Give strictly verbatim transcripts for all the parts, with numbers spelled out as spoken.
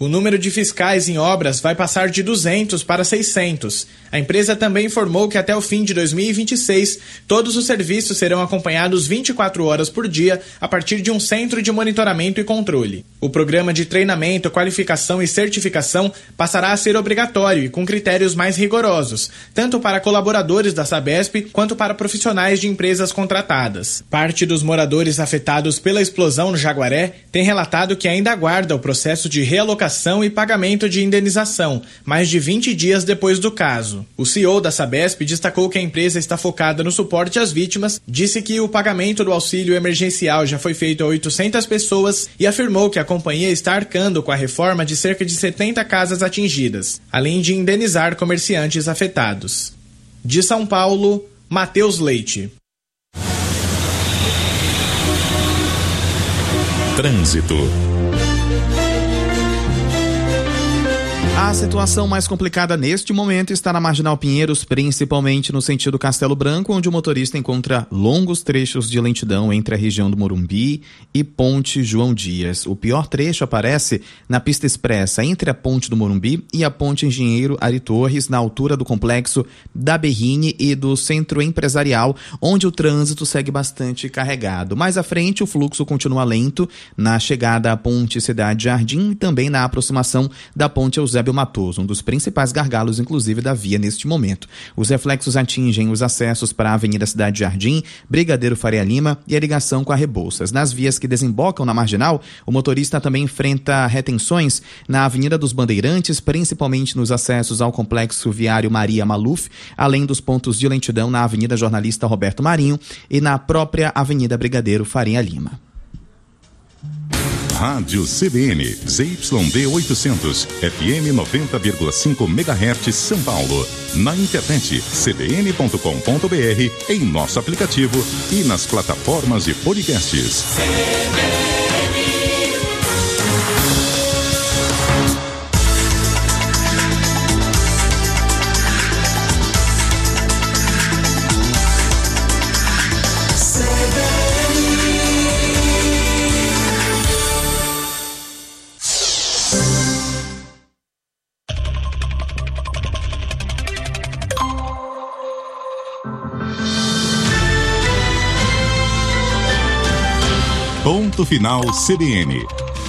O número de fiscais em obras vai passar de duzentos para seiscentos. A empresa também informou que até o fim de dois mil e vinte e seis, todos os serviços serão acompanhados vinte e quatro horas por dia a partir de um centro de monitoramento e controle. O programa de treinamento, qualificação e certificação passará a ser obrigatório e com critérios mais rigorosos, tanto para colaboradores da Sabesp quanto para profissionais de empresas contratadas. Parte dos moradores afetados pela explosão no Jaguaré tem relatado que ainda aguarda o processo de realocação e pagamento de indenização, mais de vinte dias depois do caso. O C E O da Sabesp destacou que a empresa está focada no suporte às vítimas, disse que o pagamento do auxílio emergencial já foi feito a oitocentas pessoas e afirmou que a companhia está arcando com a reforma de cerca de setenta casas atingidas, além de indenizar comerciantes afetados. De São Paulo, Matheus Leite. Trânsito. A situação mais complicada neste momento está na Marginal Pinheiros, principalmente no sentido Castelo Branco, onde o motorista encontra longos trechos de lentidão entre a região do Morumbi e Ponte João Dias. O pior trecho aparece na pista expressa entre a Ponte do Morumbi e a Ponte Engenheiro Ari Torres, na altura do complexo da Berrine e do Centro Empresarial, onde o trânsito segue bastante carregado. Mais à frente, o fluxo continua lento na chegada à Ponte Cidade Jardim e também na aproximação da Ponte Eusébio Matoso, um dos principais gargalos, inclusive, da via neste momento. Os reflexos atingem os acessos para a Avenida Cidade Jardim, Brigadeiro Faria Lima e a ligação com a Rebouças. Nas vias que desembocam na Marginal, o motorista também enfrenta retenções na Avenida dos Bandeirantes, principalmente nos acessos ao Complexo Viário Maria Maluf, além dos pontos de lentidão na Avenida Jornalista Roberto Marinho e na própria Avenida Brigadeiro Faria Lima. Rádio C B N, Z Y D oitocentos, F M noventa vírgula cinco megahertz, São Paulo. Na internet, c b n ponto com ponto b r, em nosso aplicativo e nas plataformas de podcasts. Ponto final C B N.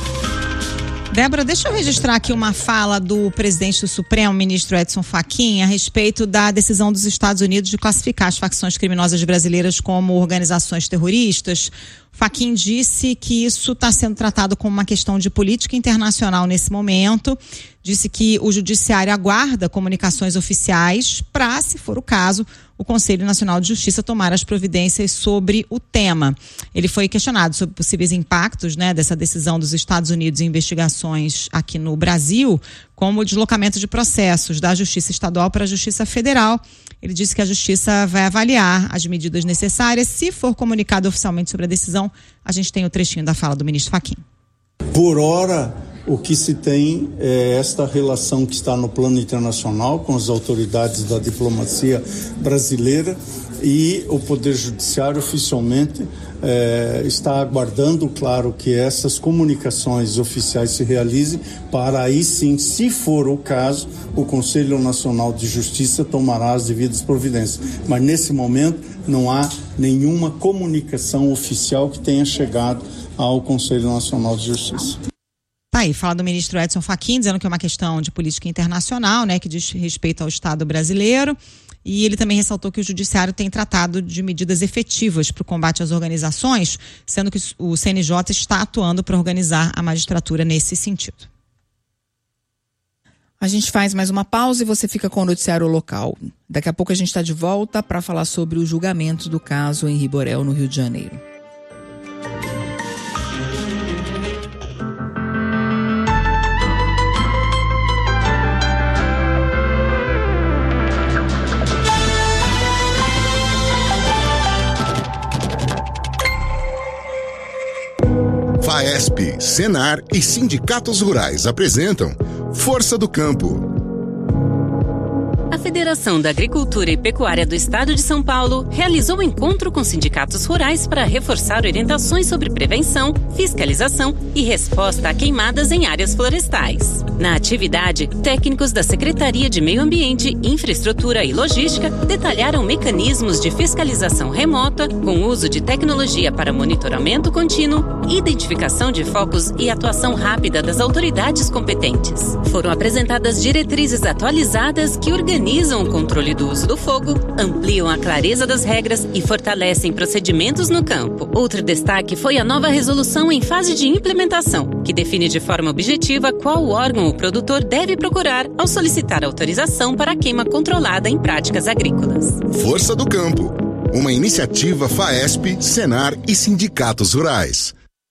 Débora, deixa eu registrar aqui uma fala do presidente do Supremo, ministro Edson Fachin, a respeito da decisão dos Estados Unidos de classificar as facções criminosas brasileiras como organizações terroristas. Fachin disse que isso está sendo tratado como uma questão de política internacional nesse momento. Disse que o judiciário aguarda comunicações oficiais para, se for o caso, o Conselho Nacional de Justiça tomar as providências sobre o tema. Ele foi questionado sobre possíveis impactos, né, dessa decisão dos Estados Unidos em investigações aqui no Brasil, como o deslocamento de processos da Justiça Estadual para a Justiça Federal. Ele disse que a Justiça vai avaliar as medidas necessárias. Se for comunicado oficialmente sobre a decisão, a gente tem o trechinho da fala do ministro Fachin. Por hora, o que se tem é esta relação que está no plano internacional com as autoridades da diplomacia brasileira, e o Poder Judiciário oficialmente é, está aguardando, claro, que essas comunicações oficiais se realizem para aí sim, se for o caso, o Conselho Nacional de Justiça tomará as devidas providências. Mas nesse momento não há nenhuma comunicação oficial que tenha chegado ao Conselho Nacional de Justiça. Tá aí, fala do ministro Edson Fachin, dizendo que é uma questão de política internacional, né, que diz respeito ao Estado brasileiro. E ele também ressaltou que o judiciário tem tratado de medidas efetivas para o combate às organizações, sendo que o C N J está atuando para organizar a magistratura nesse sentido. A gente faz mais uma pausa e você fica com o noticiário local. Daqui a pouco a gente está de volta para falar sobre o julgamento do caso Henri Borel, no Rio de Janeiro. FAESP, Senar e sindicatos rurais apresentam Força do Campo. A Confederação da Agricultura e Pecuária do Estado de São Paulo realizou um encontro com sindicatos rurais para reforçar orientações sobre prevenção, fiscalização e resposta a queimadas em áreas florestais. Na atividade, técnicos da Secretaria de Meio Ambiente, Infraestrutura e Logística detalharam mecanismos de fiscalização remota com uso de tecnologia para monitoramento contínuo, identificação de focos e atuação rápida das autoridades competentes. Foram apresentadas diretrizes atualizadas que organizam o controle do uso do fogo, ampliam a clareza das regras e fortalecem procedimentos no campo. Outro destaque foi a nova resolução em fase de implementação, que define de forma objetiva qual órgão o produtor deve procurar ao solicitar autorização para a queima controlada em práticas agrícolas. Força do Campo, uma iniciativa FAESP, Senar e sindicatos rurais.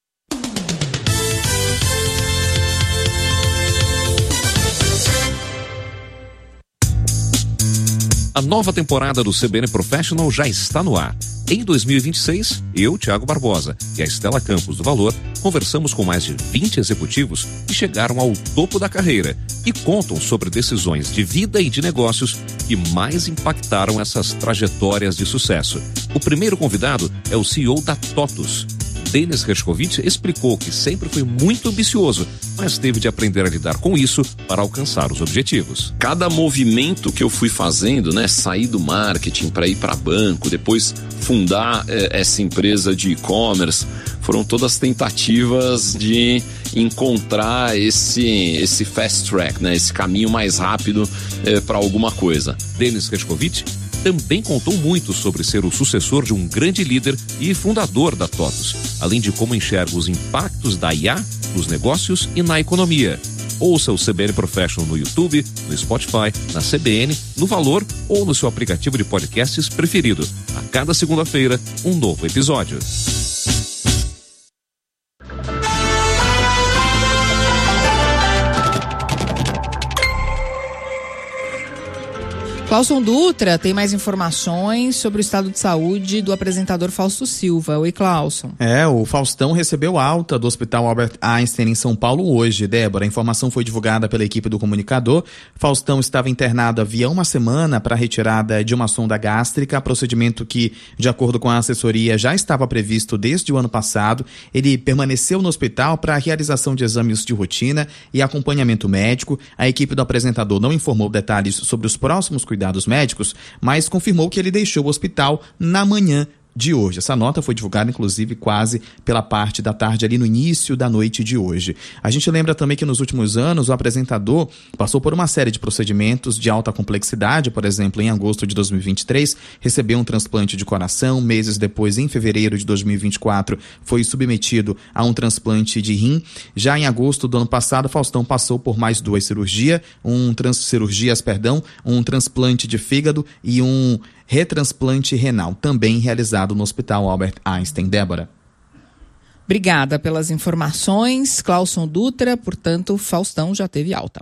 A nova temporada do C B N Professional já está no ar. Em dois mil e vinte e seis, eu, Thiago Barbosa e a Estela Campos do Valor conversamos com mais de vinte executivos que chegaram ao topo da carreira e contam sobre decisões de vida e de negócios que mais impactaram essas trajetórias de sucesso. O primeiro convidado é o C E O da TOTUS. Denis Hershkovich explicou que sempre foi muito ambicioso, mas teve de aprender a lidar com isso para alcançar os objetivos. Cada movimento que eu fui fazendo, né, sair do marketing para ir para banco, depois fundar eh, essa empresa de e-commerce, foram todas tentativas de encontrar esse, esse fast track, né, esse caminho mais rápido eh, para alguma coisa. Denis Hershkovich também contou muito sobre ser o sucessor de um grande líder e fundador da TOTUS, além de como enxerga os impactos da I A nos negócios e na economia. Ouça o C B N Professional no YouTube, no Spotify, na C B N, no Valor ou no seu aplicativo de podcasts preferido. A cada segunda-feira, um novo episódio. Clauson Dutra tem mais informações sobre o estado de saúde do apresentador Fausto Silva. Oi, Clauson. É, o Faustão recebeu alta do Hospital Albert Einstein em São Paulo hoje. Débora, a informação foi divulgada pela equipe do comunicador. Faustão estava internado havia uma semana para a retirada de uma sonda gástrica, procedimento que, de acordo com a assessoria, já estava previsto desde o ano passado. Ele permaneceu no hospital para a realização de exames de rotina e acompanhamento médico. A equipe do apresentador não informou detalhes sobre os próximos cuidados médicos, mas confirmou que ele deixou o hospital na manhã de hoje. Essa nota foi divulgada, inclusive, quase pela parte da tarde, ali no início da noite de hoje. A gente lembra também que nos últimos anos o apresentador passou por uma série de procedimentos de alta complexidade. Por exemplo, em agosto de dois mil e vinte e três, recebeu um transplante de coração. Meses depois, em fevereiro de dois mil e vinte e quatro, foi submetido a um transplante de rim. Já em agosto do ano passado, Faustão passou por mais duas cirurgias, um trans, cirurgias, perdão, um transplante de fígado e um retransplante renal, também realizado no Hospital Albert Einstein. Débora. Obrigada pelas informações, Clauson Dutra. Portanto, Faustão já teve alta.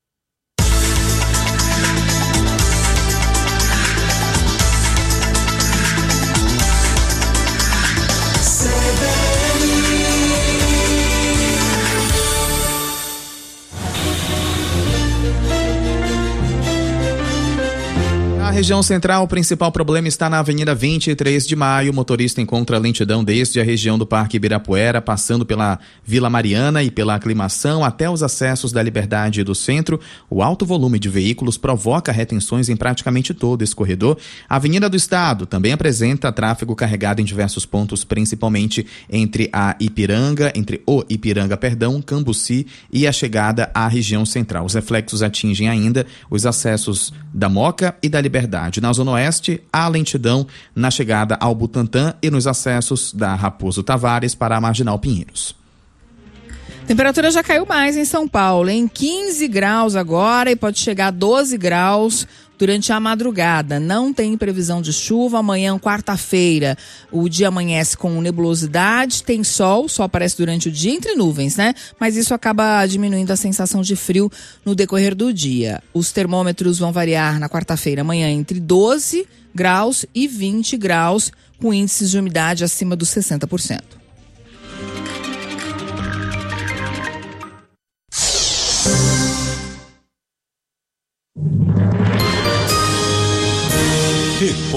Na região central, o principal problema está na Avenida vinte e três de maio. O motorista encontra lentidão desde a região do Parque Ibirapuera, passando pela Vila Mariana e pela Aclimação até os acessos da Liberdade e do Centro. O alto volume de veículos provoca retenções em praticamente todo esse corredor. A Avenida do Estado também apresenta tráfego carregado em diversos pontos, principalmente entre a Ipiranga, entre o Ipiranga, perdão, Cambuci e a chegada à região central. Os reflexos atingem ainda os acessos da Moca e da Liberdade. Na Zona Oeste, há lentidão na chegada ao Butantã e nos acessos da Raposo Tavares para a Marginal Pinheiros. Temperatura já caiu mais em São Paulo, em quinze graus agora e pode chegar a doze graus durante a madrugada. Não tem previsão de chuva. Amanhã, quarta-feira, o dia amanhece com nebulosidade, tem sol, o sol aparece durante o dia entre nuvens, né? Mas isso acaba diminuindo a sensação de frio no decorrer do dia. Os termômetros vão variar na quarta-feira, amanhã, entre doze graus e vinte graus, com índices de umidade acima dos sessenta por cento.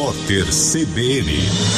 Repórter C B N.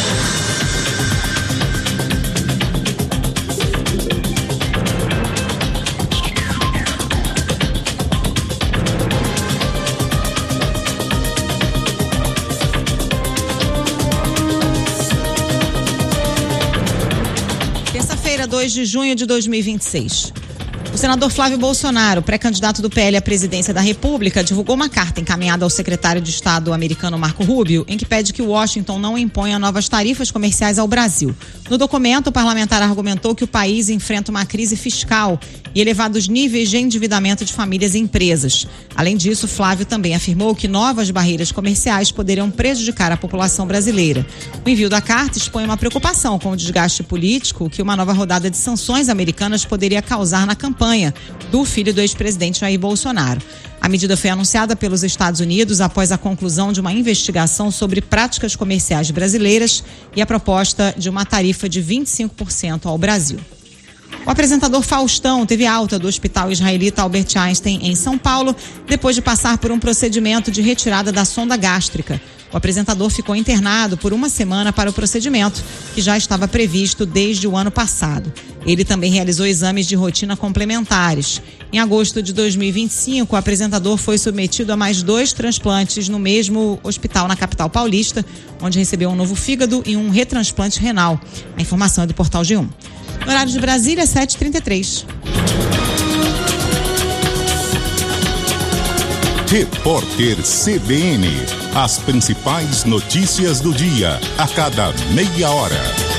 Terça-feira, dois de junho de dois mil e vinte e seis. O senador Flávio Bolsonaro, pré-candidato do P L à presidência da República, divulgou uma carta encaminhada ao secretário de Estado americano Marco Rubio, em que pede que Washington não imponha novas tarifas comerciais ao Brasil. No documento, o parlamentar argumentou que o país enfrenta uma crise fiscal e elevados níveis de endividamento de famílias e empresas. Além disso, Flávio também afirmou que novas barreiras comerciais poderiam prejudicar a população brasileira. O envio da carta expõe uma preocupação com o desgaste político que uma nova rodada de sanções americanas poderia causar na campanha do filho do ex-presidente Jair Bolsonaro. A medida foi anunciada pelos Estados Unidos após a conclusão de uma investigação sobre práticas comerciais brasileiras e a proposta de uma tarifa de vinte e cinco por cento ao Brasil. O apresentador Faustão teve alta do Hospital Israelita Albert Einstein em São Paulo depois de passar por um procedimento de retirada da sonda gástrica. O apresentador ficou internado por uma semana para o procedimento, que já estava previsto desde o ano passado. Ele também realizou exames de rotina complementares. Em agosto de dois mil e vinte e cinco, o apresentador foi submetido a mais dois transplantes no mesmo hospital na capital paulista, onde recebeu um novo fígado e um retransplante renal. A informação é do Portal G um. No horário de Brasília, sete e trinta e três. Repórter C B N. As principais notícias do dia, a cada meia hora.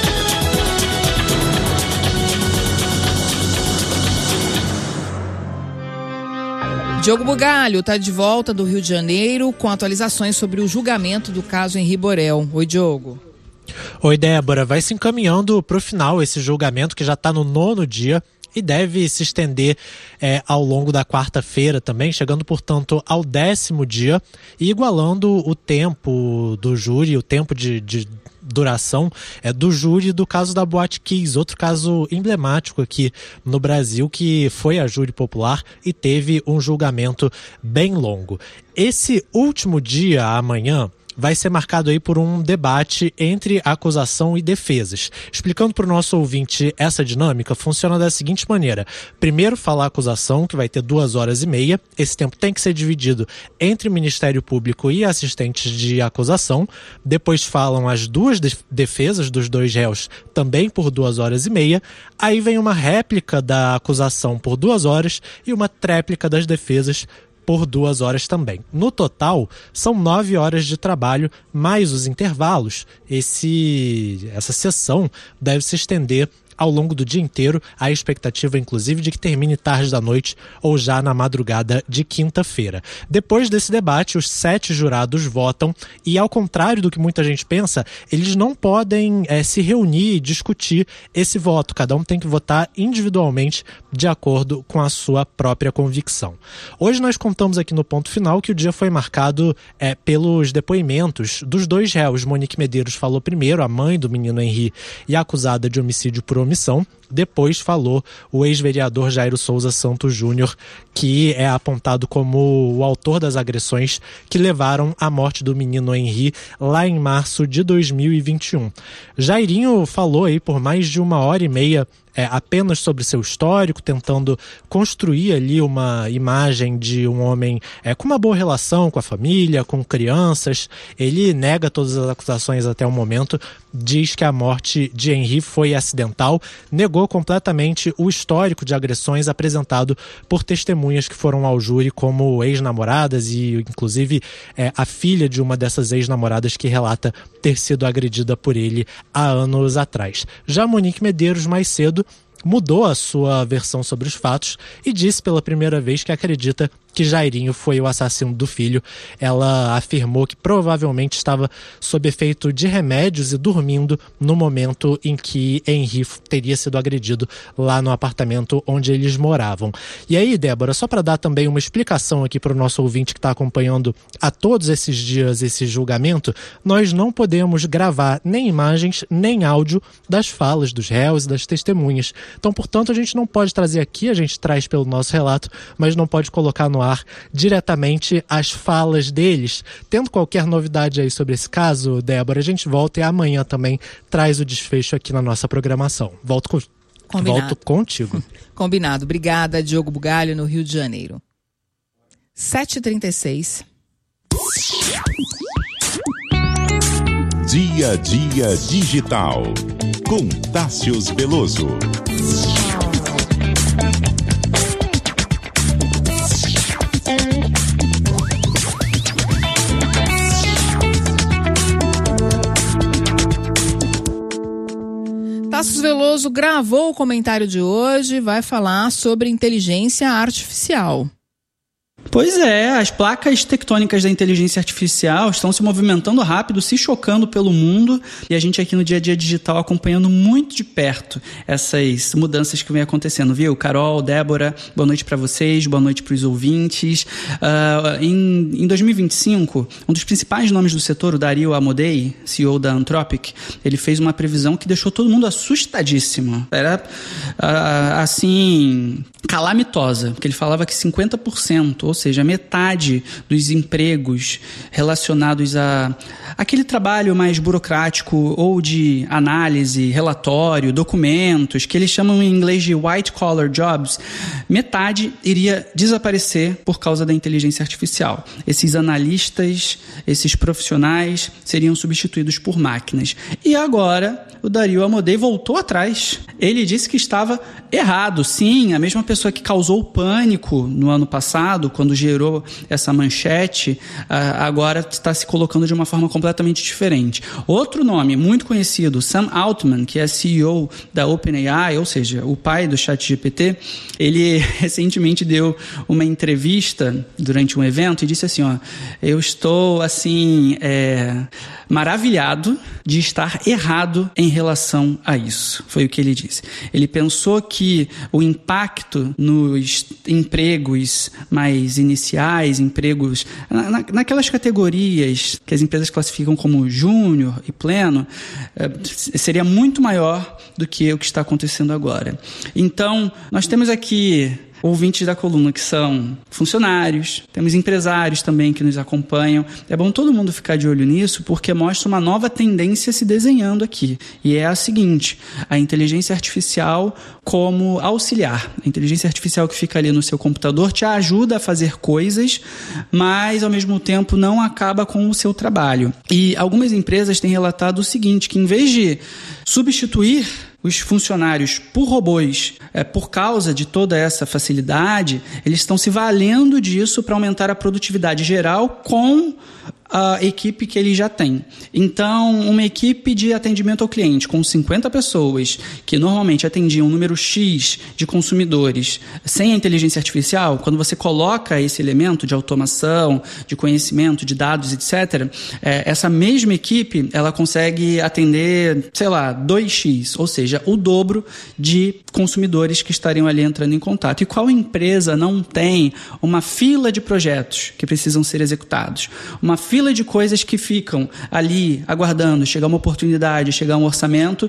Diogo Bugalho está de volta do Rio de Janeiro com atualizações sobre o julgamento do caso Henri Borel. Oi, Diogo. Oi, Débora. Vai se encaminhando para o final esse julgamento que já está no nono dia e deve se estender é, ao longo da quarta-feira também, chegando, portanto, ao décimo dia e igualando o tempo do júri, o tempo de, de duração é, do júri do caso da Boate Kiss, outro caso emblemático aqui no Brasil que foi a júri popular e teve um julgamento bem longo. Esse último dia, amanhã, vai ser marcado aí por um debate entre acusação e defesas. Explicando para o nosso ouvinte essa dinâmica, funciona da seguinte maneira. Primeiro fala a acusação, que vai ter duas horas e meia. Esse tempo tem que ser dividido entre o Ministério Público e assistentes de acusação. Depois falam as duas defesas dos dois réus, também por duas horas e meia. Aí vem uma réplica da acusação por duas horas e uma tréplica das defesas por duas horas também. No total, são nove horas de trabalho, mais os intervalos. Esse, essa sessão deve se estender ao longo do dia inteiro, a expectativa inclusive de que termine tarde da noite ou já na madrugada de quinta-feira. Depois desse debate, os sete jurados votam e, ao contrário do que muita gente pensa, eles não podem é, se reunir e discutir esse voto. Cada um tem que votar individualmente de acordo com a sua própria convicção. Hoje nós contamos aqui no ponto final que o dia foi marcado é, pelos depoimentos dos dois réus. Monique Medeiros falou primeiro, a mãe do menino Henri e a acusada de homicídio por omissão. Depois falou o ex-vereador Jairo Souza Santos Júnior, que é apontado como o autor das agressões que levaram à morte do menino Henri lá em março de dois mil e vinte e um. Jairinho falou aí por mais de uma hora e meia É, apenas sobre seu histórico, tentando construir ali uma imagem de um homem é, com uma boa relação com a família, com crianças. Ele nega todas as acusações até o momento, diz que a morte de Henri foi acidental, negou completamente o histórico de agressões apresentado por testemunhas que foram ao júri como ex-namoradas e inclusive é, a filha de uma dessas ex-namoradas que relata ter sido agredida por ele há anos atrás. Já Monique Medeiros, mais cedo, mudou a sua versão sobre os fatos e disse pela primeira vez que acredita que Jairinho foi o assassino do filho. Ela afirmou que provavelmente estava sob efeito de remédios e dormindo no momento em que Henri teria sido agredido lá no apartamento onde eles moravam. E aí, Débora, só para dar também uma explicação aqui para o nosso ouvinte que está acompanhando há todos esses dias esse julgamento, nós não podemos gravar nem imagens nem áudio das falas dos réus e das testemunhas. Então, portanto, a gente não pode trazer aqui, a gente traz pelo nosso relato, mas não pode colocar no ar diretamente as falas deles. Tendo qualquer novidade aí sobre esse caso, Débora, a gente volta e amanhã também traz o desfecho aqui na nossa programação. Volto, com... Volto contigo. Combinado. Obrigada, Diogo Bugalho, no Rio de Janeiro. sete e trinta e seis. Dia a Dia Digital, com Tássius Veloso. Tássius Veloso gravou o comentário de hoje, vai falar sobre inteligência artificial. Pois é, as placas tectônicas da inteligência artificial estão se movimentando rápido, se chocando pelo mundo, e a gente aqui no Dia a Dia Digital acompanhando muito de perto essas mudanças que vem acontecendo, viu? Carol, Débora, boa noite para vocês, boa noite para os ouvintes. Uh, em, em dois mil e vinte e cinco, um dos principais nomes do setor, o Dario Amodei, C E O da Anthropic, ele fez uma previsão que deixou todo mundo assustadíssimo. Era, uh, assim, calamitosa, porque ele falava que cinquenta por cento, ou seja, metade dos empregos relacionados a aquele trabalho mais burocrático ou de análise, relatório, documentos, que eles chamam em inglês de white collar jobs, metade iria desaparecer por causa da inteligência artificial. Esses analistas, esses profissionais seriam substituídos por máquinas. E agora o Dario Amodei voltou atrás. Ele disse que estava errado. Sim, a mesma pessoa que causou o pânico no ano passado, quando gerou essa manchete, agora está se colocando de uma forma completamente diferente. Outro nome muito conhecido, Sam Altman, que é C E O da OpenAI, ou seja, o pai do ChatGPT, ele recentemente deu uma entrevista durante um evento e disse assim, ó, eu estou assim, é, maravilhado de estar errado em relação a isso. Foi o que ele disse. Ele pensou que o impacto nos empregos mais iniciais, empregos na, naquelas categorias que as empresas classificam como júnior e pleno, seria muito maior do que o que está acontecendo agora. Então, nós temos aqui ouvintes da coluna que são funcionários, temos empresários também que nos acompanham. É bom todo mundo ficar de olho nisso, porque mostra uma nova tendência se desenhando aqui. E é a seguinte, a inteligência artificial como auxiliar. A inteligência artificial que fica ali no seu computador te ajuda a fazer coisas, mas ao mesmo tempo não acaba com o seu trabalho. E algumas empresas têm relatado o seguinte, que em vez de substituir os funcionários por robôs, é, por causa de toda essa facilidade, eles estão se valendo disso para aumentar a produtividade geral com a equipe que ele já tem. Então, uma equipe de atendimento ao cliente com cinquenta pessoas, que normalmente atendiam um número X de consumidores, sem a inteligência artificial, quando você coloca esse elemento de automação, de conhecimento, de dados, etcétera, é, essa mesma equipe, ela consegue atender, sei lá, dois X, ou seja, o dobro de consumidores que estariam ali entrando em contato. E qual empresa não tem uma fila de projetos que precisam ser executados? Uma fila de coisas que ficam ali aguardando chegar uma oportunidade, chegar um orçamento,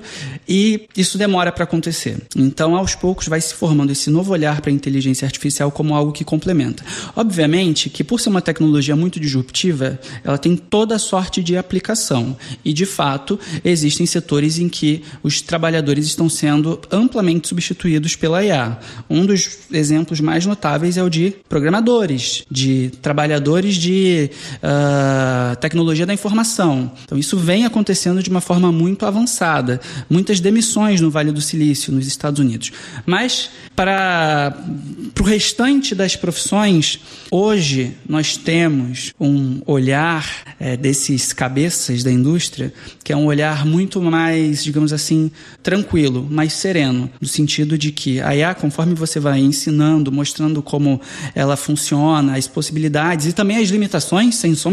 e isso demora para acontecer. Então, aos poucos, vai se formando esse novo olhar para a inteligência artificial como algo que complementa. Obviamente que, por ser uma tecnologia muito disruptiva, ela tem toda sorte de aplicação. E, de fato, existem setores em que os trabalhadores estão sendo amplamente substituídos pela I A. Um dos exemplos mais notáveis é o de programadores, de trabalhadores de uh, tecnologia da informação. Então, isso vem acontecendo de uma forma muito avançada. Muitas demissões no Vale do Silício, nos Estados Unidos. Mas, para, para o restante das profissões, hoje nós temos um olhar é, desses cabeças da indústria, que é um olhar muito mais, digamos assim, tranquilo, mais sereno, no sentido de que a I A, conforme você vai ensinando, mostrando como ela funciona, as possibilidades e também as limitações, sem sombra de dúvida,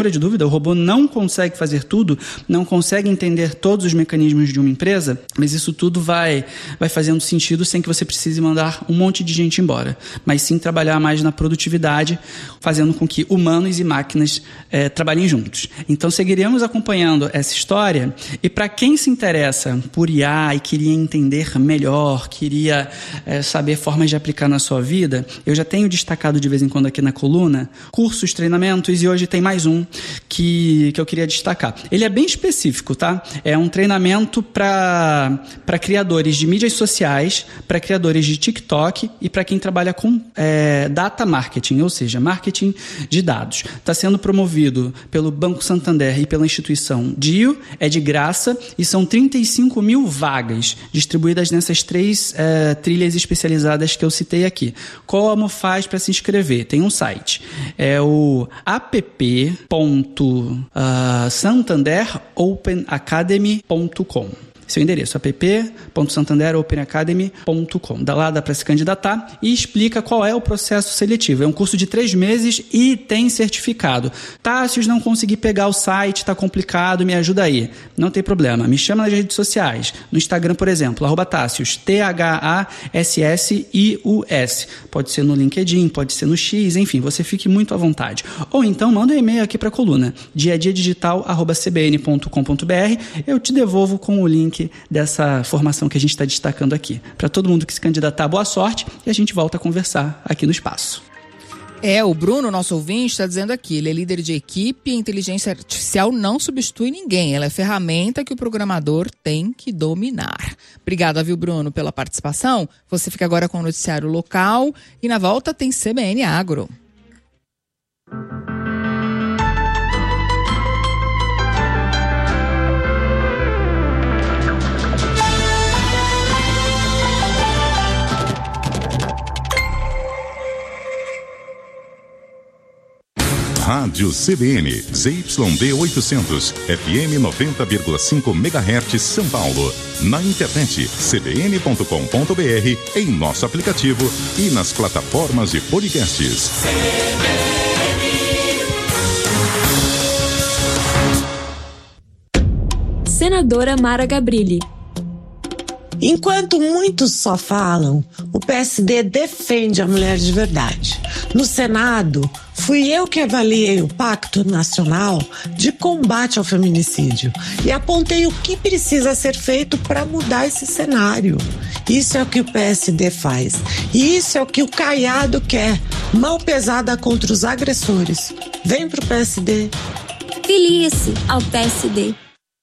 vida, o robô não consegue fazer tudo, não consegue entender todos os mecanismos de uma empresa, mas isso tudo vai, vai fazendo sentido sem que você precise mandar um monte de gente embora, mas sim trabalhar mais na produtividade, fazendo com que humanos e máquinas é, trabalhem juntos. Então seguiremos acompanhando essa história, e para quem se interessa por I A e queria entender melhor, queria é, saber formas de aplicar na sua vida, eu já tenho destacado de vez em quando aqui na coluna cursos, treinamentos, e hoje tem mais um que, que eu queria destacar. Ele é bem específico, tá? É um treinamento para para criadores de mídias sociais, para criadores de TikTok e para quem trabalha com é, data marketing, ou seja, marketing de dados. Está sendo promovido pelo Banco Santander e pela instituição D I O, é de graça e são trinta e cinco mil vagas distribuídas nessas três é, trilhas especializadas que eu citei aqui. Como faz para se inscrever? Tem um site, é o app ponto santander open academy ponto com. Seu endereço, app ponto santander open academy ponto com. Da lá dá para se candidatar e explica qual é o processo seletivo. É um curso de três meses e tem certificado. Tássios, não consegui pegar o site, está complicado, me ajuda aí. Não tem problema, me chama nas redes sociais. No Instagram, por exemplo, arroba Tássios, T H A S S I U S. Pode ser no LinkedIn, pode ser no X, enfim, você fique muito à vontade. Ou então manda um e-mail aqui para a coluna, dia a dia digital arroba c b n ponto com ponto b r. Eu te devolvo com o link dessa formação que a gente está destacando aqui. Para todo mundo que se candidatar, boa sorte, e a gente volta a conversar aqui no espaço. É, o Bruno, nosso ouvinte, está dizendo aqui, ele é líder de equipe e a inteligência artificial não substitui ninguém, ela é ferramenta que o programador tem que dominar. Obrigada, viu, Bruno, pela participação. Você fica agora com o noticiário local e na volta tem C B N Agro. Rádio C B N, Z Y D oitocentos, F M noventa vírgula cinco megahertz São Paulo. Na internet, c b n ponto com ponto b r, em nosso aplicativo e nas plataformas de podcasts. Senadora Mara Gabrilli. Enquanto muitos só falam, o P S D defende a mulher de verdade. No Senado, fui eu que avaliei o Pacto Nacional de Combate ao Feminicídio e apontei o que precisa ser feito para mudar esse cenário. Isso é o que o P S D faz. E isso é o que o Caiado quer. Mão pesada contra os agressores. Vem pro P S D. Filie-se ao P S D.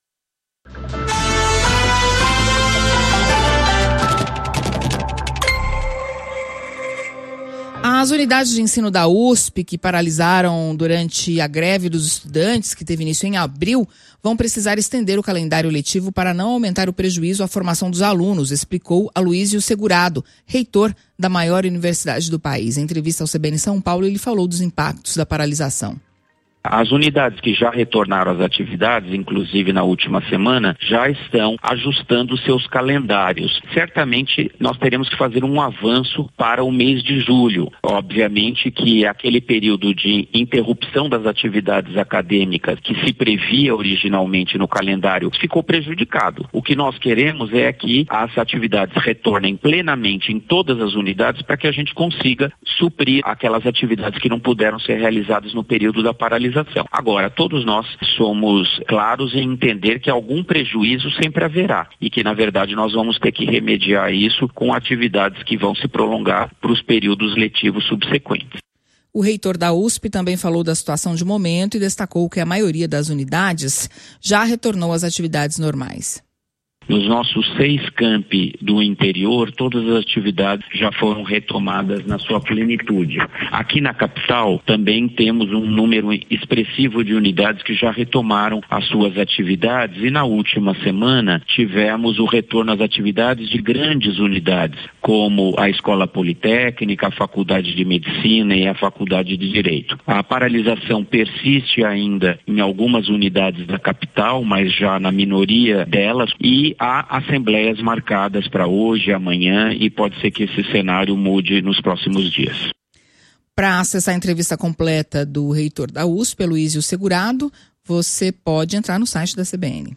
As unidades de ensino da U S P, que paralisaram durante a greve dos estudantes, que teve início em abril, vão precisar estender o calendário letivo para não aumentar o prejuízo à formação dos alunos, explicou Aloísio Segurado, reitor da maior universidade do país. Em entrevista ao C B N São Paulo, ele falou dos impactos da paralisação. As unidades que já retornaram às atividades, inclusive na última semana, já estão ajustando seus calendários. Certamente nós teremos que fazer um avanço para o mês de julho. Obviamente que aquele período de interrupção das atividades acadêmicas que se previa originalmente no calendário ficou prejudicado. O que nós queremos é que as atividades retornem plenamente em todas as unidades para que a gente consiga suprir aquelas atividades que não puderam ser realizadas no período da paralisação. Agora, todos nós somos claros em entender que algum prejuízo sempre haverá e que, na verdade, nós vamos ter que remediar isso com atividades que vão se prolongar para os períodos letivos subsequentes. O reitor da U S P também falou da situação de momento e destacou que a maioria das unidades já retornou às atividades normais. Nos nossos seis campi do interior, todas as atividades já foram retomadas na sua plenitude. Aqui na capital também temos um número expressivo de unidades que já retomaram as suas atividades e na última semana tivemos o retorno às atividades de grandes unidades, como a Escola Politécnica, a Faculdade de Medicina e a Faculdade de Direito. A paralisação persiste ainda em algumas unidades da capital, mas já na minoria delas, e há assembleias marcadas para hoje, amanhã, e pode ser que esse cenário mude nos próximos dias. Para acessar a entrevista completa do reitor da U S P, Aloísio Segurado, você pode entrar no site da C B N.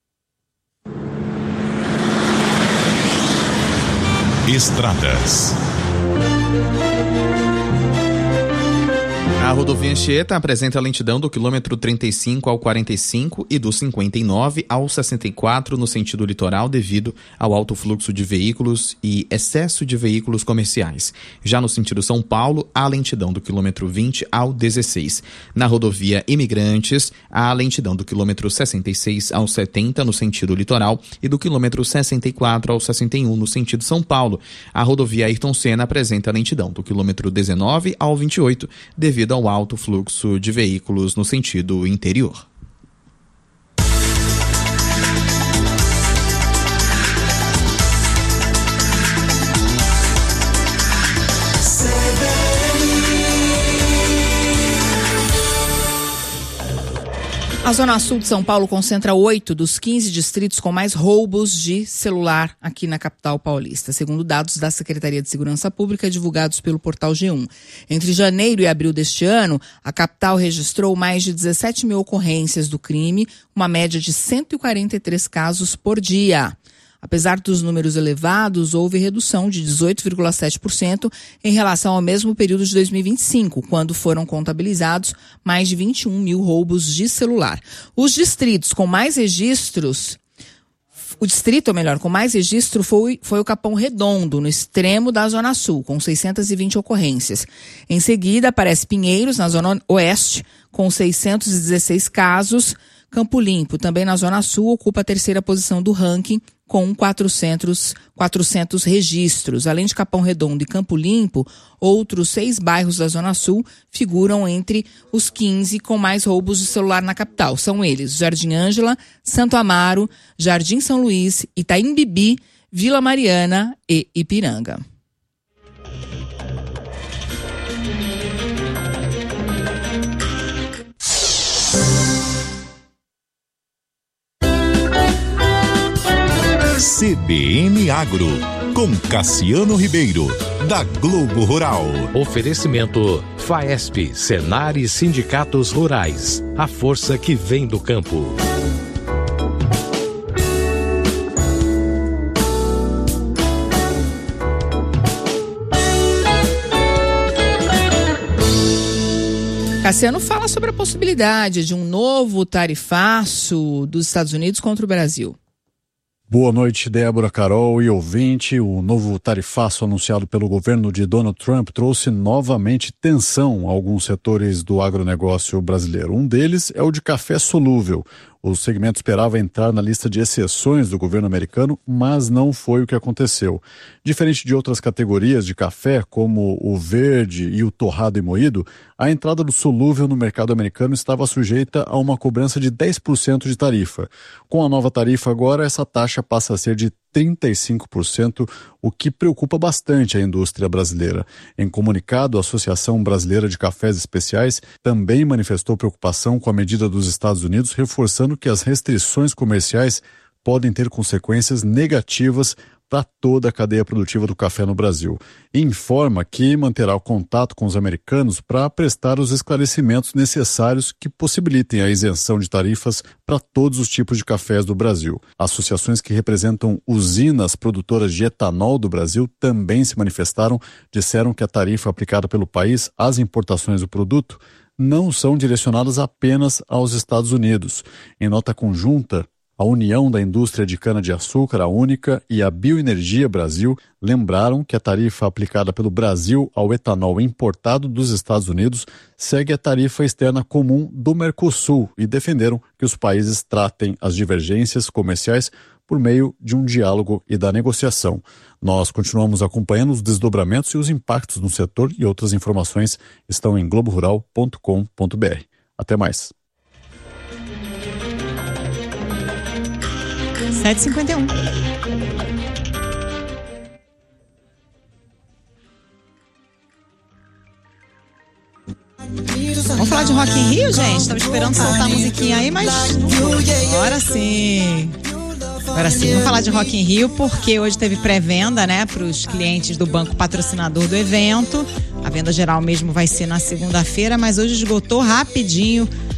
Estradas. A rodovia Anchieta apresenta lentidão do quilômetro trinta e cinco ao quarenta e cinco e do cinquenta e nove ao sessenta e quatro no sentido litoral devido ao alto fluxo de veículos e excesso de veículos comerciais. Já no sentido São Paulo, há lentidão do quilômetro vinte ao dezesseis. Na rodovia Imigrantes, há lentidão do quilômetro sessenta e seis ao setenta no sentido litoral e do quilômetro sessenta e quatro ao sessenta e um no sentido São Paulo. A rodovia Ayrton Senna apresenta lentidão do quilômetro dezenove ao vinte e oito devido ao alto fluxo de veículos no sentido interior. A Zona Sul de São Paulo concentra oito dos quinze distritos com mais roubos de celular aqui na capital paulista, segundo dados da Secretaria de Segurança Pública divulgados pelo portal G um. Entre janeiro e abril deste ano, a capital registrou mais de dezessete mil ocorrências do crime, uma média de cento e quarenta e três casos por dia. Apesar dos números elevados, houve redução de dezoito vírgula sete por cento em relação ao mesmo período de dois mil e vinte e cinco, quando foram contabilizados mais de vinte e um mil roubos de celular. Os distritos com mais registros, o distrito, ou melhor, com mais registro foi, foi o Capão Redondo, no extremo da Zona Sul, com seiscentas e vinte ocorrências. Em seguida, aparece Pinheiros, na Zona Oeste, com seiscentos e dezesseis casos. Campo Limpo, também na Zona Sul, ocupa a terceira posição do ranking, com quatrocentos, quatrocentos registros. Além de Capão Redondo e Campo Limpo, outros seis bairros da Zona Sul figuram entre os quinze com mais roubos de celular na capital. São eles: Jardim Ângela, Santo Amaro, Jardim São Luís, Itaim Bibi, Vila Mariana e Ipiranga. C B N Agro, com Cassiano Ribeiro, da Globo Rural. Oferecimento Faesp, Senar e Sindicatos Rurais. A força que vem do campo. Cassiano fala sobre a possibilidade de um novo tarifaço dos Estados Unidos contra o Brasil. Boa noite, Débora, Carol e ouvinte. O novo tarifaço anunciado pelo governo de Donald Trump trouxe novamente tensão a alguns setores do agronegócio brasileiro. Um deles é o de café solúvel. O segmento esperava entrar na lista de exceções do governo americano, mas não foi o que aconteceu. Diferente de outras categorias de café, como o verde e o torrado e moído, a entrada do solúvel no mercado americano estava sujeita a uma cobrança de dez por cento de tarifa. Com a nova tarifa agora, essa taxa passa a ser de trinta e cinco por cento, o que preocupa bastante a indústria brasileira. Em comunicado, a Associação Brasileira de Cafés Especiais também manifestou preocupação com a medida dos Estados Unidos, reforçando que as restrições comerciais podem ter consequências negativas para toda a cadeia produtiva do café no Brasil. E informa que manterá o contato com os americanos para prestar os esclarecimentos necessários que possibilitem a isenção de tarifas para todos os tipos de cafés do Brasil. Associações que representam usinas produtoras de etanol do Brasil também se manifestaram, disseram que a tarifa aplicada pelo país às importações do produto não são direcionadas apenas aos Estados Unidos. Em nota conjunta, a União da Indústria de Cana-de-Açúcar, a Única, e a Bioenergia Brasil lembraram que a tarifa aplicada pelo Brasil ao etanol importado dos Estados Unidos segue a tarifa externa comum do Mercosul e defenderam que os países tratem as divergências comerciais por meio de um diálogo e da negociação. Nós continuamos acompanhando os desdobramentos e os impactos no setor, e outras informações estão em globo rural ponto com ponto b r. Até mais. sete e cinquenta e um. Vamos falar de Rock in Rio, gente? Estava esperando soltar a musiquinha aí, mas agora sim. Agora sim, vamos falar de Rock in Rio, porque hoje teve pré-venda, né, para os clientes do banco patrocinador do evento. A venda geral mesmo vai ser na segunda-feira, mas hoje esgotou rapidinho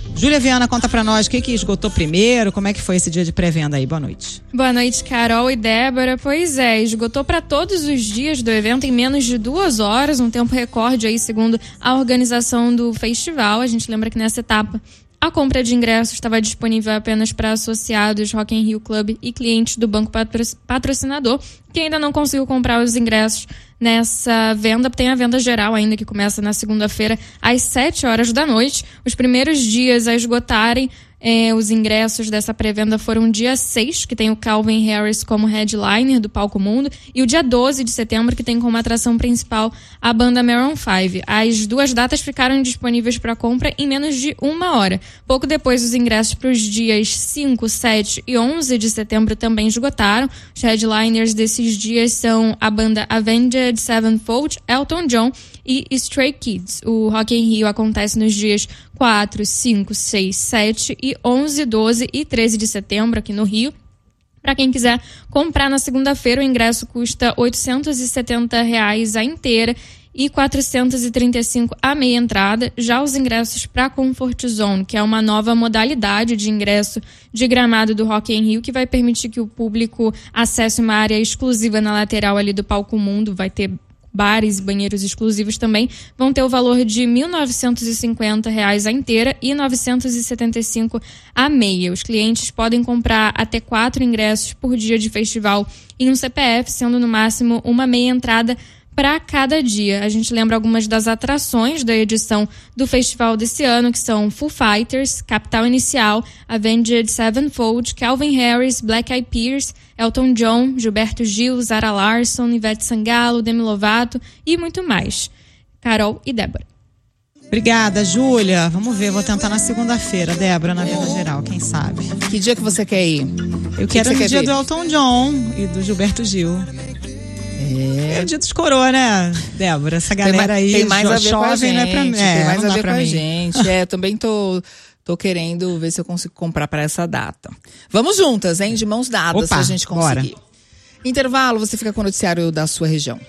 Júlia Viana, conta pra nós o que, que esgotou primeiro, como é que foi esse dia de pré-venda aí? Boa noite. Boa noite, Carol e Débora. Pois é, esgotou para todos os dias do evento em menos de duas horas, um tempo recorde aí, segundo a organização do festival. A gente lembra que nessa etapa a compra de ingressos estava disponível apenas para associados, Rock in Rio Club e clientes do banco patrocinador. Quem ainda não conseguiu comprar os ingressos nessa venda, tem a venda geral ainda, que começa na segunda-feira às sete horas da noite. Os primeiros dias a esgotarem eh, os ingressos dessa pré-venda foram o dia seis, que tem o Calvin Harris como headliner do Palco Mundo, e o dia doze de setembro, que tem como atração principal a banda Maroon five. As duas datas ficaram disponíveis para compra em menos de uma hora. Pouco depois, os ingressos para os dias cinco, sete e onze de setembro também esgotaram. Os headliners desses dias são a banda Avenged Sevenfold, Elton John e Stray Kids. O Rock in Rio acontece nos dias quatro, cinco, seis, sete e onze, doze e treze de setembro aqui no Rio. Para quem quiser comprar na segunda-feira, o ingresso custa oitocentos e setenta reais a inteira e quatrocentos e trinta e cinco reais a meia entrada. Já os ingressos para Comfort Zone, que é uma nova modalidade de ingresso de gramado do Rock in Rio, que vai permitir que o público acesse uma área exclusiva na lateral ali do Palco Mundo, vai ter bares e banheiros exclusivos também, vão ter o valor de mil novecentos e cinquenta reais a inteira e novecentos e setenta e cinco reais a meia. Os clientes podem comprar até quatro ingressos por dia de festival em um C P F, sendo no máximo uma meia entrada para cada dia. A gente lembra algumas das atrações da edição do festival desse ano, que são Foo Fighters, Capital Inicial, Avenged Sevenfold, Calvin Harris, Black Eyed Peas, Elton John, Gilberto Gil, Zara Larsson, Ivete Sangalo, Demi Lovato e muito mais. Carol e Débora. Obrigada, Júlia. Vamos ver, vou tentar na segunda-feira, Débora, na venda geral, quem sabe. Que dia que você quer ir? Eu que quero que no dia ver? do Elton John e do Gilberto Gil. É. É o dia dos coroa, né, Débora? Essa galera aí tem mais jo- a ver com a jovem, gente, não é pra mim. tem É, mais não a dá ver pra com a mim. gente. É, eu também tô, tô querendo ver se eu consigo comprar para essa data. Vamos juntas, hein? De mãos dadas, Opa, se a gente bora. conseguir. Intervalo, você fica com o noticiário da sua região.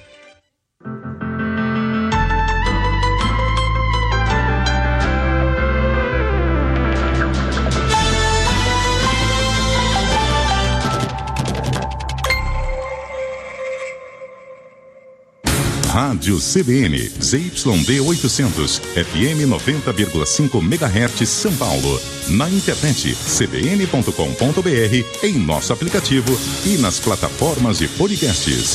Rádio C B N, Z Y D oitocentos, F M noventa vírgula cinco megahertz São Paulo. Na internet, c b n ponto com ponto b r, em nosso aplicativo e nas plataformas de podcasts.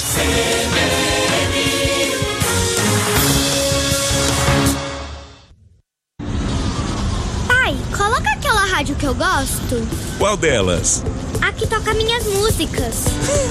Pai, coloca aquela rádio que eu gosto. Qual delas? A que toca minhas músicas.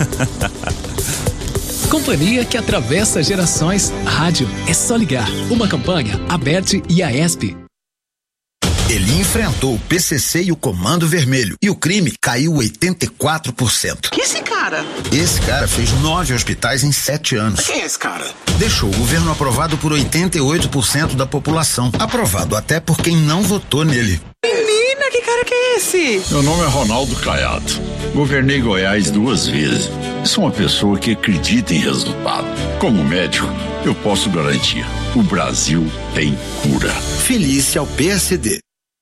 Companhia que atravessa gerações. Rádio é só ligar. Uma campanha, Aberte e a ESP. Ele enfrentou o P C C e o Comando Vermelho e o crime caiu oitenta e quatro por cento. Que esse cara? Esse cara fez nove hospitais em sete anos. Quem é esse cara? Deixou o governo aprovado por oitenta e oito por cento da população. Aprovado até por quem não votou nele. Menina, que cara que é esse? Meu nome é Ronaldo Caiado. Governei Goiás duas vezes. Sou uma pessoa que acredita em resultado. Como médico, eu posso garantir: o Brasil tem cura. Felice ao P S D.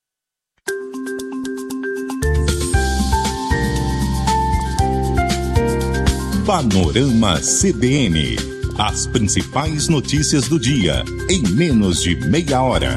Panorama C B N. As principais notícias do dia, em menos de meia hora.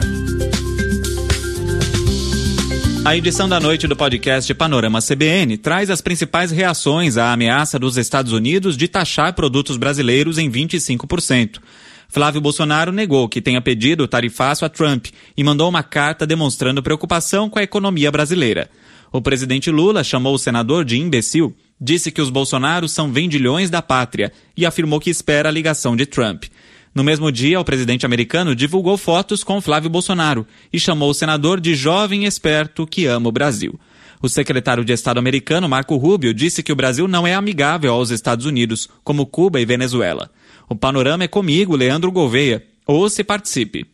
A edição da noite do podcast Panorama C B N traz as principais reações à ameaça dos Estados Unidos de taxar produtos brasileiros em vinte e cinco por cento. Flávio Bolsonaro negou que tenha pedido tarifaço a Trump e mandou uma carta demonstrando preocupação com a economia brasileira. O presidente Lula chamou o senador de imbecil, disse que os Bolsonaros são vendilhões da pátria e afirmou que espera a ligação de Trump. No mesmo dia, o presidente americano divulgou fotos com Flávio Bolsonaro e chamou o senador de jovem esperto que ama o Brasil. O secretário de Estado americano, Marco Rubio, disse que o Brasil não é amigável aos Estados Unidos, como Cuba e Venezuela. O panorama é comigo, Leandro Gouveia. Ouça e participe.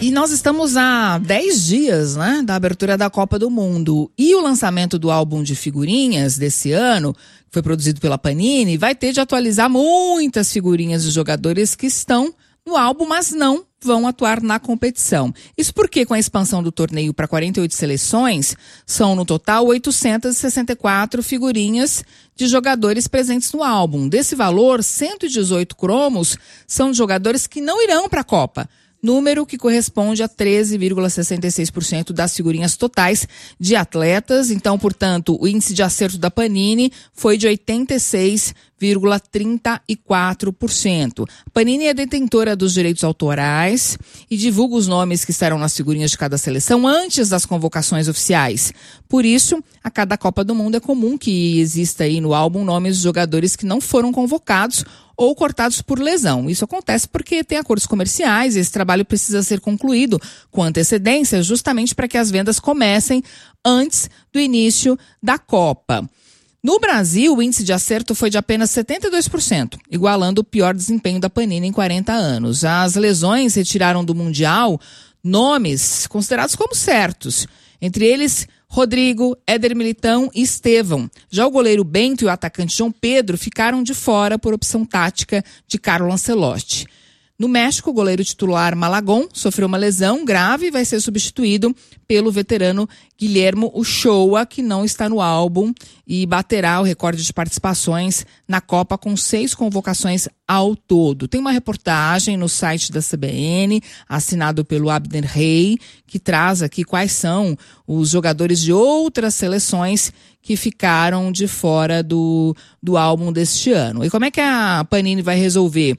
E nós estamos há dez dias, né, da abertura da Copa do Mundo. E o lançamento do álbum de figurinhas desse ano, que foi produzido pela Panini, vai ter de atualizar muitas figurinhas de jogadores que estão no álbum, mas não vão atuar na competição. Isso porque, com a expansão do torneio para quarenta e oito seleções, são no total oitocentas e sessenta e quatro figurinhas de jogadores presentes no álbum. Desse valor, cento e dezoito cromos são de jogadores que não irão para a Copa, número que corresponde a treze vírgula sessenta e seis por cento das figurinhas totais de atletas. Então, portanto, o índice de acerto da Panini foi de oitenta e seis vírgula trinta e quatro por cento. A Panini é detentora dos direitos autorais e divulga os nomes que estarão nas figurinhas de cada seleção antes das convocações oficiais. Por isso, a cada Copa do Mundo é comum que exista aí no álbum nomes de jogadores que não foram convocados ou cortados por lesão. Isso acontece porque tem acordos comerciais e esse trabalho precisa ser concluído com antecedência, justamente para que as vendas comecem antes do início da Copa. No Brasil, o índice de acerto foi de apenas setenta e dois por cento, igualando o pior desempenho da Panini em quarenta anos. As lesões retiraram do Mundial nomes considerados como certos, entre eles Rodrigo, Éder Militão e Estevão. Já o goleiro Bento e o atacante João Pedro ficaram de fora por opção tática de Carlo Ancelotti. No México, o goleiro titular Malagón sofreu uma lesão grave e vai ser substituído pelo veterano Guilhermo Ochoa, que não está no álbum e baterá o recorde de participações na Copa com seis convocações ao todo. Tem uma reportagem no site da C B N, assinado pelo Abner Rey, que traz aqui quais são os jogadores de outras seleções que ficaram de fora do, do álbum deste ano. E como é que a Panini vai resolver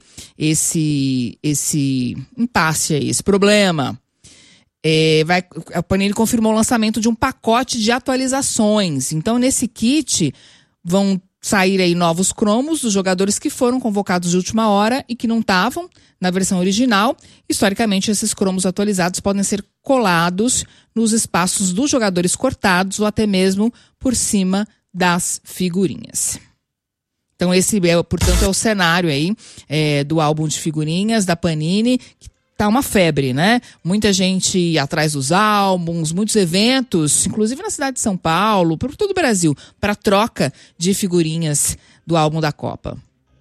esse, esse impasse aí, esse problema? É, vai, a Panini confirmou o lançamento de um pacote de atualizações. Então, nesse kit, vão sair aí novos cromos dos jogadores que foram convocados de última hora e que não estavam na versão original. Historicamente, esses cromos atualizados podem ser colados nos espaços dos jogadores cortados ou até mesmo por cima das figurinhas. Então, esse, é, portanto, é o cenário aí é, do álbum de figurinhas da Panini, que tá uma febre, né? Muita gente atrás dos álbuns, muitos eventos, inclusive na cidade de São Paulo, por todo o Brasil, para troca de figurinhas do álbum da Copa.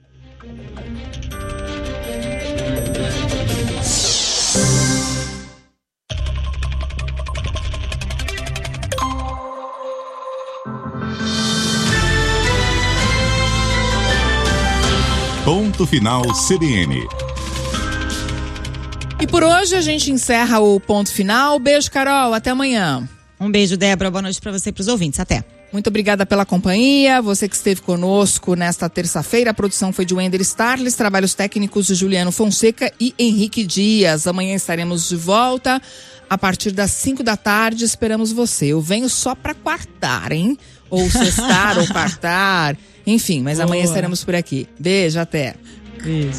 Ponto final C B N. E por hoje a gente encerra o Ponto Final. Beijo, Carol. Até amanhã. Um beijo, Débora. Boa noite para você e para os ouvintes. Até. Muito obrigada pela companhia. Você que esteve conosco nesta terça-feira. A produção foi de Wender Starles, trabalhos técnicos de Juliano Fonseca e Henrique Dias. Amanhã estaremos de volta a partir das cinco da tarde. Esperamos você. Eu venho só para quartar, hein? Ou sextar ou quartar. Enfim, mas Boa. Amanhã estaremos por aqui. Beijo, até. Beijo.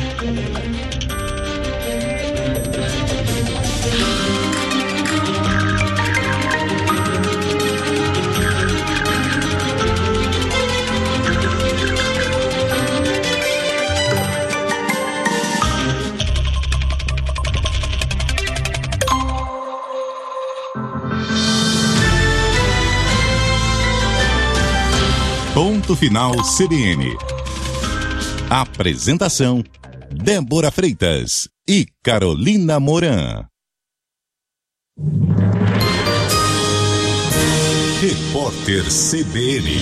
Ponto final C B N. Apresentação: Débora Freitas e Carolina Moran. Repórter C B N.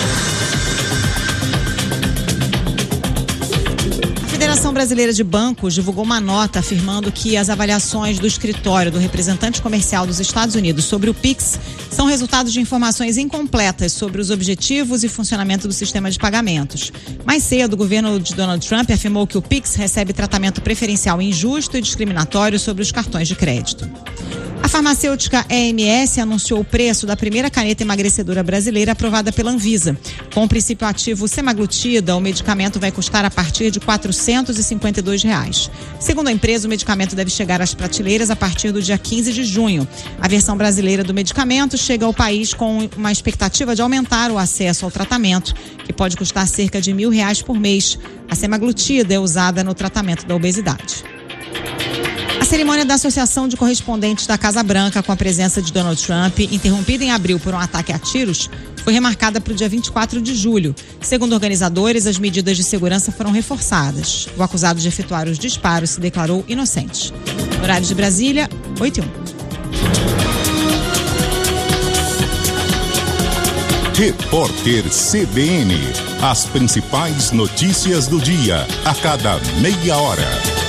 A Federação Brasileira de Bancos divulgou uma nota afirmando que as avaliações do escritório do representante comercial dos Estados Unidos sobre o Pix são resultados de informações incompletas sobre os objetivos e funcionamento do sistema de pagamentos. Mais cedo, o governo de Donald Trump afirmou que o Pix recebe tratamento preferencial injusto e discriminatório sobre os cartões de crédito. A farmacêutica E M S anunciou o preço da primeira caneta emagrecedora brasileira aprovada pela Anvisa. Com o princípio ativo semaglutida, o medicamento vai custar a partir de quatrocentos e cinquenta e dois reais. Segundo a empresa, o medicamento deve chegar às prateleiras a partir do dia quinze de junho. A versão brasileira do medicamento chega ao país com uma expectativa de aumentar o acesso ao tratamento, que pode custar cerca de mil reais por mês. A semaglutida é usada no tratamento da obesidade. A cerimônia da Associação de Correspondentes da Casa Branca, com a presença de Donald Trump, interrompida em abril por um ataque a tiros, foi remarcada para o dia vinte e quatro de julho. Segundo organizadores, as medidas de segurança foram reforçadas. O acusado de efetuar os disparos se declarou inocente. Horário de Brasília, oito e um. Repórter C B N. As principais notícias do dia, a cada meia hora.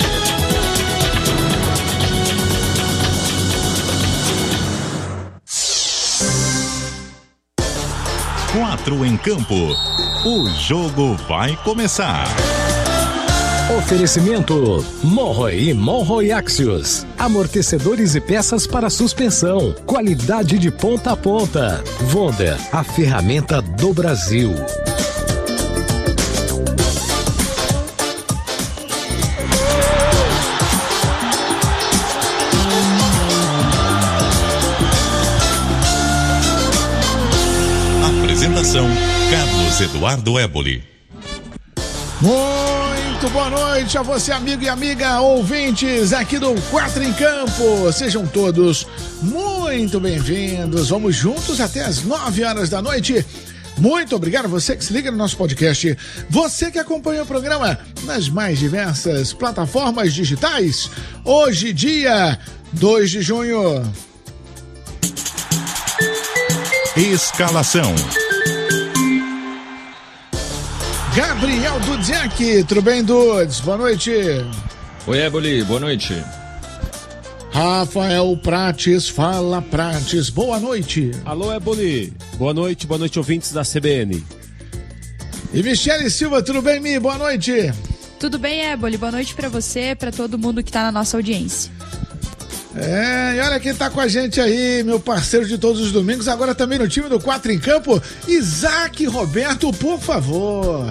Quatro em campo. O jogo vai começar. Oferecimento Monroe e Monroe Axios. Amortecedores e peças para suspensão. Qualidade de ponta a ponta. Wonder, a ferramenta do Brasil. Apresentação: Carlos Eduardo Éboli. Muito boa noite a você, amigo e amiga, ouvintes aqui do Quatro em Campo. Sejam todos muito bem-vindos. Vamos juntos até as nove horas da noite. Muito obrigado a você que se liga no nosso podcast. Você que acompanha o programa nas mais diversas plataformas digitais. Hoje, dia dois de junho. Escalação: Gabriel Dudziak, tudo bem, Dudes? Boa noite. Oi, Éboli, boa noite. Rafael Prates, fala Prates, boa noite. Alô, Éboli, boa noite, boa noite, ouvintes da C B N. E Michele Silva, tudo bem, Mi? Boa noite. Tudo bem, Éboli, boa noite pra você, pra todo mundo que tá na nossa audiência. É, e olha quem tá com a gente aí, meu parceiro de todos os domingos, agora também no time do Quatro em Campo, Isaac Roberto, por favor.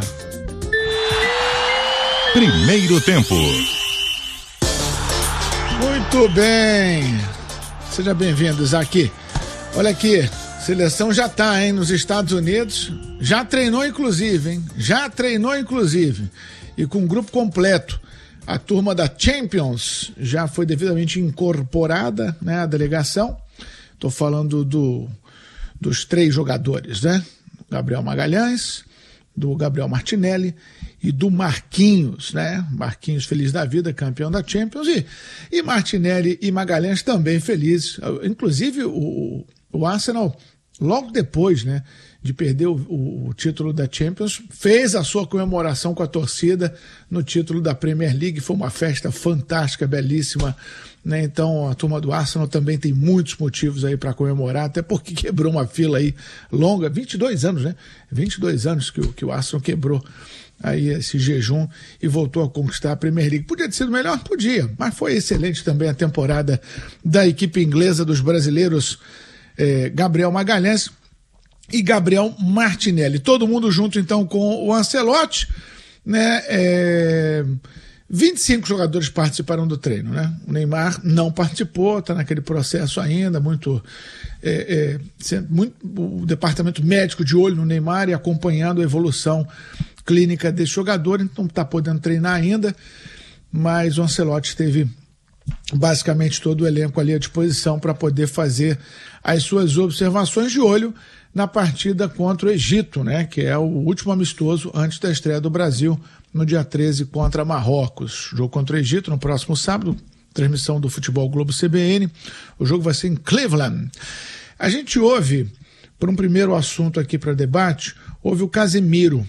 Primeiro tempo. Muito bem. Seja bem-vindo, Isaac. Olha aqui, seleção já tá, hein, nos Estados Unidos, já treinou inclusive, hein, já treinou inclusive, e com um grupo completo. A turma da Champions já foi devidamente incorporada, né, à delegação. Estou falando do, dos três jogadores, né? Gabriel Magalhães, do Gabriel Martinelli e do Marquinhos, né? Marquinhos feliz da vida, campeão da Champions, e, e Martinelli e Magalhães também felizes. Inclusive o, o Arsenal, logo depois, né, de perder o, o, o título da Champions, fez a sua comemoração com a torcida no título da Premier League. Foi uma festa fantástica, belíssima, né? Então a turma do Arsenal também tem muitos motivos aí para comemorar, até porque quebrou uma fila aí longa, vinte e dois anos, né? vinte e dois anos que o, que o Arsenal quebrou aí esse jejum e voltou a conquistar a Premier League. Podia ter sido melhor? Podia, mas foi excelente também a temporada da equipe inglesa dos brasileiros eh, Gabriel Magalhães e Gabriel Martinelli. Todo mundo junto, então, com o Ancelotti, né? É... vinte e cinco jogadores participaram do treino, né? O Neymar não participou, está naquele processo ainda, muito, é, é, muito... O departamento médico de olho no Neymar e acompanhando a evolução clínica desse jogador, então está podendo treinar ainda, mas o Ancelotti teve basicamente todo o elenco ali à disposição para poder fazer as suas observações de olho na partida contra o Egito, né, que é o último amistoso antes da estreia do Brasil no dia treze contra Marrocos. Jogo contra o Egito no próximo sábado, transmissão do Futebol Globo C B N. O jogo vai ser em Cleveland. A gente ouve, por um primeiro assunto aqui para debate, ouve o Casemiro.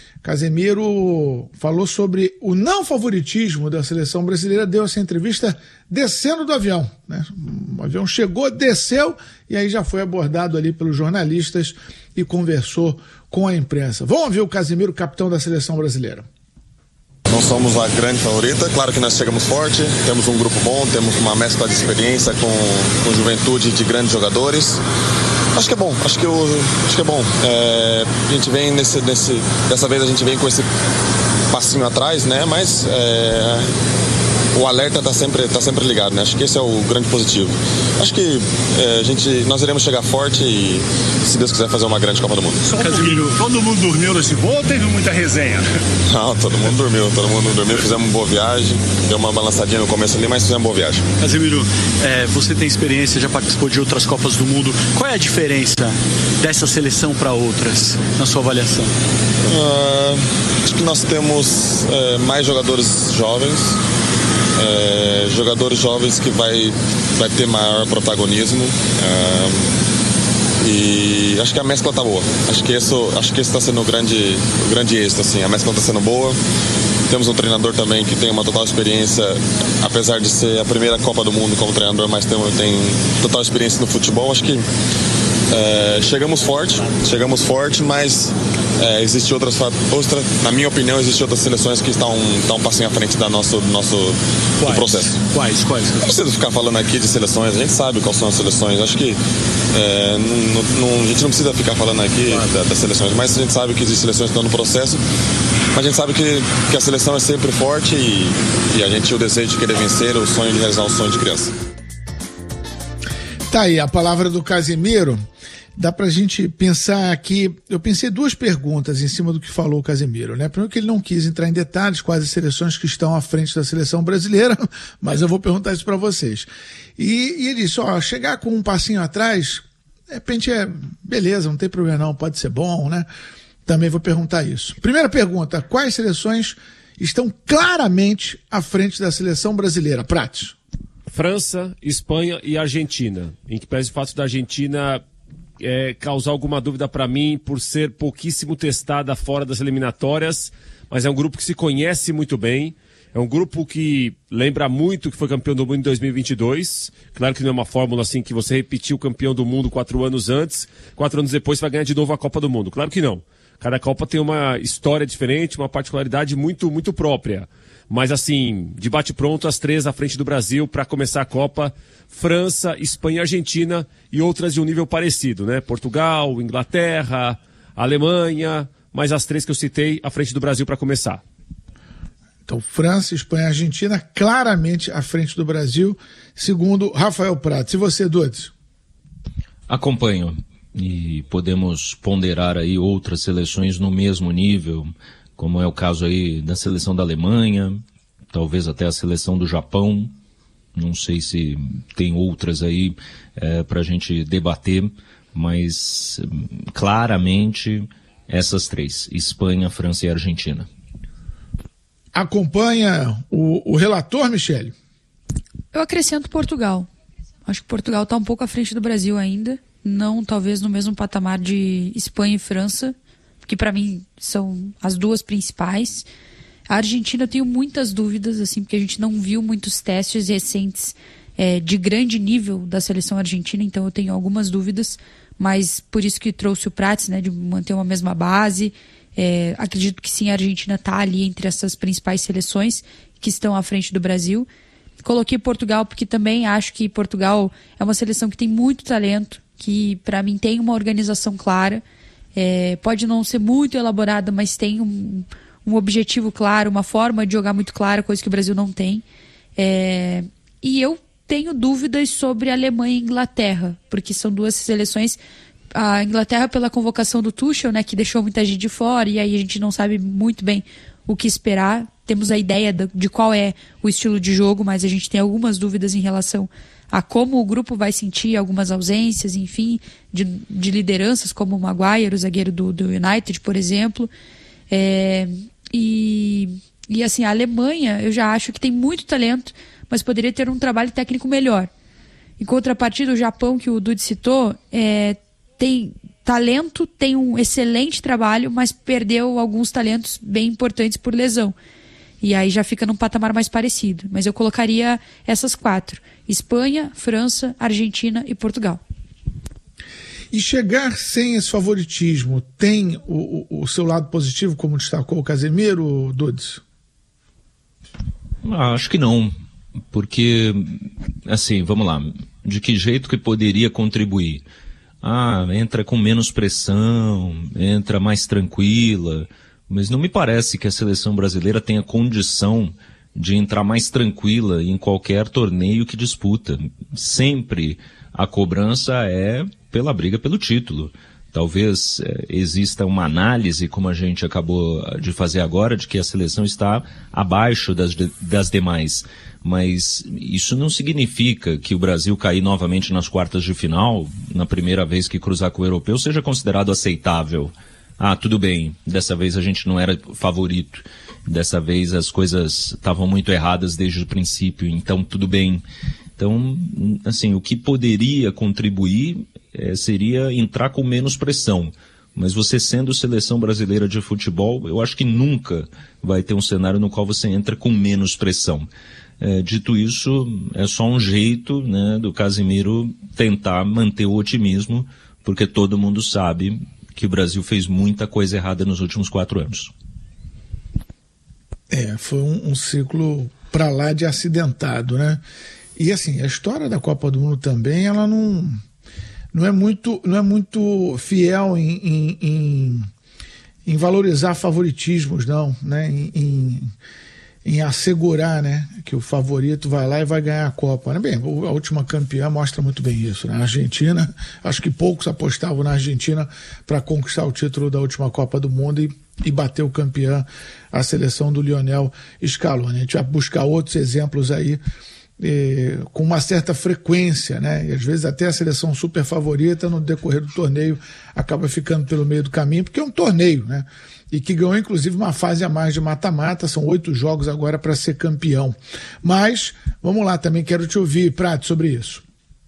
Casemiro falou sobre o não favoritismo da seleção brasileira, deu essa entrevista descendo do avião, né? O avião chegou, desceu e aí já foi abordado ali pelos jornalistas e conversou com a imprensa. Vamos ouvir o Casemiro, capitão da seleção brasileira. Não somos a grande favorita, claro que nós chegamos forte, temos um grupo bom, temos uma mescla de experiência com, com juventude de grandes jogadores. Acho que é bom, acho que, eu, acho que é bom. É, a gente vem nesse, nesse, dessa vez a gente vem com esse passinho atrás, né? Mas é, o alerta está sempre, tá sempre ligado, né? Acho que esse é o grande positivo. Acho que é, a gente, nós iremos chegar forte e, se Deus quiser, fazer uma grande Copa do Mundo. Casimiro, todo mundo dormiu nesse voo ou teve muita resenha? Não, todo mundo dormiu, todo mundo dormiu, fizemos uma boa viagem, deu uma balançadinha no começo ali, mas fizemos uma boa viagem. Casimiro, é, você tem experiência, já participou de outras Copas do Mundo, qual é a diferença dessa seleção para outras, na sua avaliação? Uh, acho que nós temos é, mais jogadores jovens, é, jogadores jovens que vai, vai ter maior protagonismo. É, e acho que a mescla tá boa. Acho que isso, acho que esse está sendo o grande, o grande êxito, assim. A mescla está sendo boa. Temos um treinador também que tem uma total experiência, apesar de ser a primeira Copa do Mundo como treinador, mas tem, tem total experiência no futebol. Acho que é, chegamos forte, chegamos forte, mas é, existe outras, outra, na minha opinião, existem outras seleções que estão, estão um passinho à frente da nosso, do nosso do processo. Quais? Quais? Não precisa ficar falando aqui de seleções, a gente sabe quais são as seleções. Acho que é, não, não, a gente não precisa ficar falando aqui claro. da, das seleções, mas a gente sabe que existem seleções que estão no processo. Mas a gente sabe que, que a seleção é sempre forte e, e a gente o desejo de querer vencer, o sonho de realizar o sonho de criança. Tá aí a palavra do Casimiro. Dá pra gente pensar aqui, eu pensei duas perguntas em cima do que falou o Casimiro, né? Primeiro que ele não quis entrar em detalhes quais as seleções que estão à frente da seleção brasileira, mas eu vou perguntar isso para vocês. E, e ele disse, ó, chegar com um passinho atrás, de repente é, beleza, não tem problema não, pode ser bom, né? Também vou perguntar isso. Primeira pergunta, quais seleções estão claramente à frente da seleção brasileira? Prates. França, Espanha e Argentina. Em que pese o fato da Argentina é, causar alguma dúvida para mim por ser pouquíssimo testada fora das eliminatórias, mas é um grupo que se conhece muito bem. É um grupo que lembra muito que foi campeão do mundo em dois mil e vinte e dois. Claro que não é uma fórmula assim que você repetiu o campeão do mundo quatro anos antes, quatro anos depois vai ganhar de novo a Copa do Mundo. Claro que não. Cada Copa tem uma história diferente, uma particularidade muito, muito própria. Mas assim, de bate-pronto, as três à frente do Brasil para começar a Copa: França, Espanha e Argentina, e outras de um nível parecido, né? Portugal, Inglaterra, Alemanha, mas as três que eu citei à frente do Brasil para começar. Então, França, Espanha e Argentina claramente à frente do Brasil, segundo Rafael Prates. E você, Dudes? Acompanho. E podemos ponderar aí outras seleções no mesmo nível, como é o caso aí da seleção da Alemanha, talvez até a seleção do Japão. Não sei se tem outras aí é, para a gente debater, mas claramente essas três: Espanha, França e Argentina. Acompanha o, o relator, Michele? Eu acrescento Portugal. Acho que Portugal está um pouco à frente do Brasil ainda. Não talvez no mesmo patamar de Espanha e França, que para mim são as duas principais. A Argentina eu tenho muitas dúvidas, assim, porque a gente não viu muitos testes recentes é, de grande nível da seleção argentina, então eu tenho algumas dúvidas, mas por isso que trouxe o Prates, né, de manter uma mesma base. É, acredito que sim, a Argentina está ali entre essas principais seleções que estão à frente do Brasil. Coloquei Portugal porque também acho que Portugal é uma seleção que tem muito talento, que para mim tem uma organização clara, é, pode não ser muito elaborada, mas tem um, um objetivo claro, uma forma de jogar muito clara, coisa que o Brasil não tem. É, e eu tenho dúvidas sobre a Alemanha e Inglaterra, porque são duas seleções, a Inglaterra pela convocação do Tuchel, né, que deixou muita gente de fora, e aí a gente não sabe muito bem o que esperar. Temos a ideia de qual é o estilo de jogo, mas a gente tem algumas dúvidas em relação a como o grupo vai sentir algumas ausências, enfim, de, de lideranças como o Maguire, o zagueiro do, do United, por exemplo. É, e, e assim, a Alemanha, eu já acho que tem muito talento, mas poderia ter um trabalho técnico melhor. Em contrapartida, o Japão, que o Dude citou, é, tem talento, tem um excelente trabalho, mas perdeu alguns talentos bem importantes por lesão. E aí já fica num patamar mais parecido. Mas eu colocaria essas quatro: Espanha, França, Argentina e Portugal. E chegar sem esse favoritismo tem o, o, o seu lado positivo, como destacou o Casemiro, Dudes? Ah, acho que não. Porque, assim, vamos lá. De que jeito que poderia contribuir? Ah, entra com menos pressão, entra mais tranquila. Mas não me parece que a seleção brasileira tenha condição de entrar mais tranquila em qualquer torneio que disputa. Sempre a cobrança é pela briga pelo título. Talvez eh, exista uma análise, como a gente acabou de fazer agora, de que a seleção está abaixo das, de, das demais. Mas isso não significa que o Brasil cair novamente nas quartas de final, na primeira vez que cruzar com o europeu, seja considerado aceitável. Ah, tudo bem, dessa vez a gente não era favorito. Dessa vez as coisas estavam muito erradas desde o princípio, então tudo bem. Então, assim, o que poderia contribuir é, seria entrar com menos pressão. Mas você sendo seleção brasileira de futebol, eu acho que nunca vai ter um cenário no qual você entra com menos pressão. É, dito isso, é só um jeito, né, do Casimiro tentar manter o otimismo, porque todo mundo sabe que o Brasil fez muita coisa errada nos últimos quatro anos. É, foi um, um ciclo para lá de acidentado, né? E assim, a história da Copa do Mundo também, ela não, não, é, muito, não é muito fiel em, em, em, em valorizar favoritismos, não, né? Em, em, em assegurar, né, que o favorito vai lá e vai ganhar a Copa. Né? Bem, a última campeã mostra muito bem isso. Né? A Argentina, acho que poucos apostavam na Argentina para conquistar o título da última Copa do Mundo e, e bater o campeão, a seleção do Lionel Scaloni. A gente vai buscar outros exemplos aí, Eh, com uma certa frequência, né? E às vezes até a seleção super favorita no decorrer do torneio acaba ficando pelo meio do caminho, porque é um torneio, né? E que ganhou inclusive uma fase a mais de mata-mata, são oito jogos agora para ser campeão. Mas, vamos lá, também quero te ouvir, Prato, sobre isso.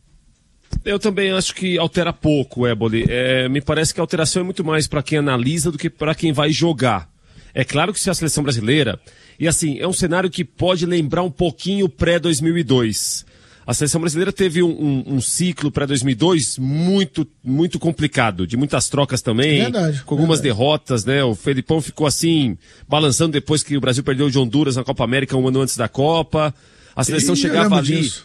Eu também acho que altera pouco, Éboli. É, me parece que a alteração é muito mais para quem analisa do que para quem vai jogar. É claro que se a seleção brasileira... E assim, é um cenário que pode lembrar um pouquinho pré dois mil e dois. A seleção brasileira teve um, um, um ciclo pré dois mil e dois muito, muito complicado, de muitas trocas também, verdade, com algumas verdade. derrotas, né? O Felipão ficou assim, balançando depois que o Brasil perdeu de Honduras na Copa América um ano antes da Copa. A seleção Ih, chegava ali... Disso.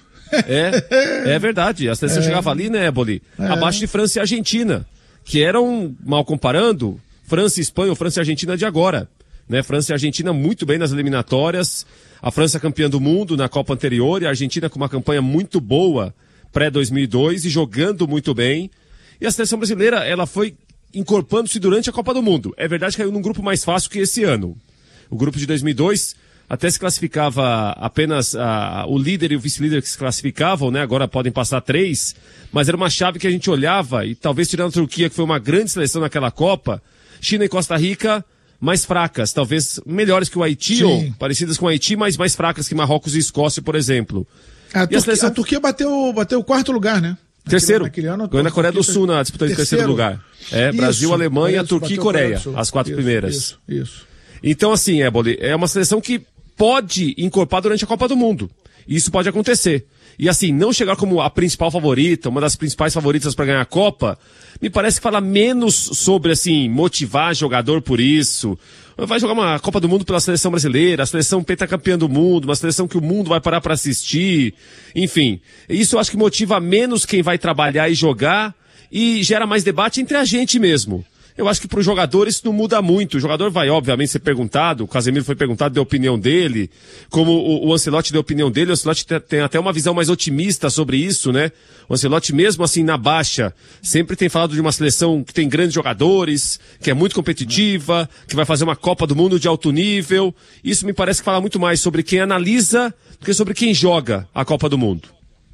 É, é verdade, a seleção é. chegava ali, né, Éboli? É. Abaixo de França e Argentina, que eram, mal comparando, França e Espanha ou França e Argentina de agora. Né, França e Argentina muito bem nas eliminatórias, a França campeã do mundo na Copa anterior e a Argentina com uma campanha muito boa pré dois mil e dois e jogando muito bem. E a seleção brasileira, ela foi incorporando-se durante a Copa do Mundo. É verdade que caiu num grupo mais fácil que esse ano. O grupo de dois mil e dois até se classificava apenas a, o líder e o vice-líder que se classificavam, né? Agora podem passar três, mas era uma chave que a gente olhava e talvez tirando a Turquia, que foi uma grande seleção naquela Copa, China e Costa Rica mais fracas, talvez melhores que o Haiti, Sim. ou parecidas com o Haiti, mas mais fracas que Marrocos e Escócia, por exemplo. A, Turquia, a, seleção... a Turquia bateu, bateu o quarto lugar, né? Terceiro. Naquele ano, ganhou na Coreia do Sul na disputa de terceiro, terceiro lugar. É, isso, Brasil, Alemanha, isso, Turquia e Coreia, as quatro isso, primeiras. Isso, isso. Então, assim, Éboli, é uma seleção que pode incorporar durante a Copa do Mundo. Isso pode acontecer. E assim, não chegar como a principal favorita, uma das principais favoritas para ganhar a Copa, me parece que fala menos sobre, assim, motivar jogador por isso. Vai jogar uma Copa do Mundo pela seleção brasileira, a seleção pentacampeã do mundo, uma seleção que o mundo vai parar para assistir. Enfim, isso eu acho que motiva menos quem vai trabalhar e jogar e gera mais debate entre a gente mesmo. Eu acho que para os jogadores não muda muito. O jogador vai, obviamente, ser perguntado. O Casemiro foi perguntado, deu a opinião dele. Como o, o Ancelotti deu a opinião dele. O Ancelotti tem, tem até uma visão mais otimista sobre isso, né? O Ancelotti, mesmo assim, na baixa, sempre tem falado de uma seleção que tem grandes jogadores, que é muito competitiva, que vai fazer uma Copa do Mundo de alto nível. Isso me parece que fala muito mais sobre quem analisa do que sobre quem joga a Copa do Mundo.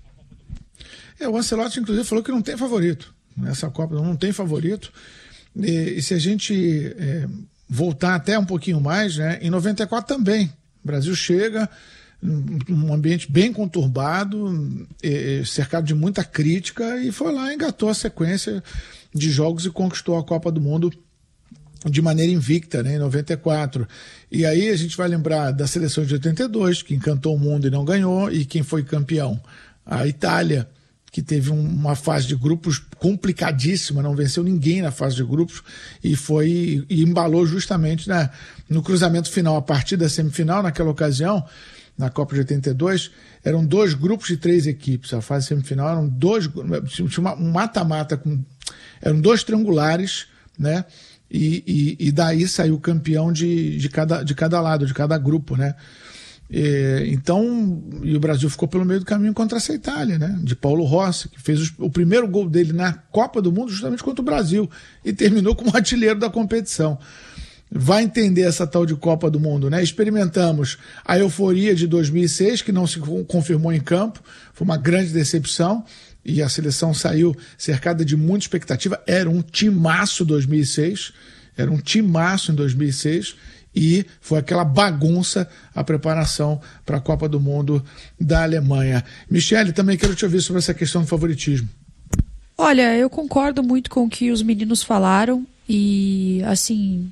É, o Ancelotti, inclusive, falou que não tem favorito. Nessa Copa não tem favorito. E, e se a gente é, voltar até um pouquinho mais, né, em noventa e quatro também, o Brasil chega num ambiente bem conturbado, é, cercado de muita crítica, e foi lá, engatou a sequência de jogos e conquistou a Copa do Mundo de maneira invicta, né, em noventa e quatro. E aí a gente vai lembrar da seleção de oitenta e dois, que encantou o mundo e não ganhou, e quem foi campeão? A Itália, que teve uma fase de grupos complicadíssima, não venceu ninguém na fase de grupos e foi e embalou justamente, né, no cruzamento final. A partir da semifinal, naquela ocasião, na Copa de oitenta e dois, eram dois grupos de três equipes. A fase semifinal eram dois, tinha um mata-mata, com, eram dois triangulares, né, e, e, e daí saiu o campeão de, de, cada, de cada lado, de cada grupo, né. É, então, e o Brasil ficou pelo meio do caminho contra essa Itália, né? De Paulo Rossi, que fez os, o primeiro gol dele na Copa do Mundo justamente contra o Brasil e terminou como artilheiro da competição. Vai entender essa tal de Copa do Mundo, né? Experimentamos a euforia de dois mil e seis, que não se confirmou em campo, foi uma grande decepção e a seleção saiu cercada de muita expectativa. Era um timaço dois mil e seis, era um timaço em dois mil e seis. E foi aquela bagunça a preparação para a Copa do Mundo da Alemanha. Michele, também quero te ouvir sobre essa questão do favoritismo. Olha, eu concordo muito com o que os meninos falaram e, assim,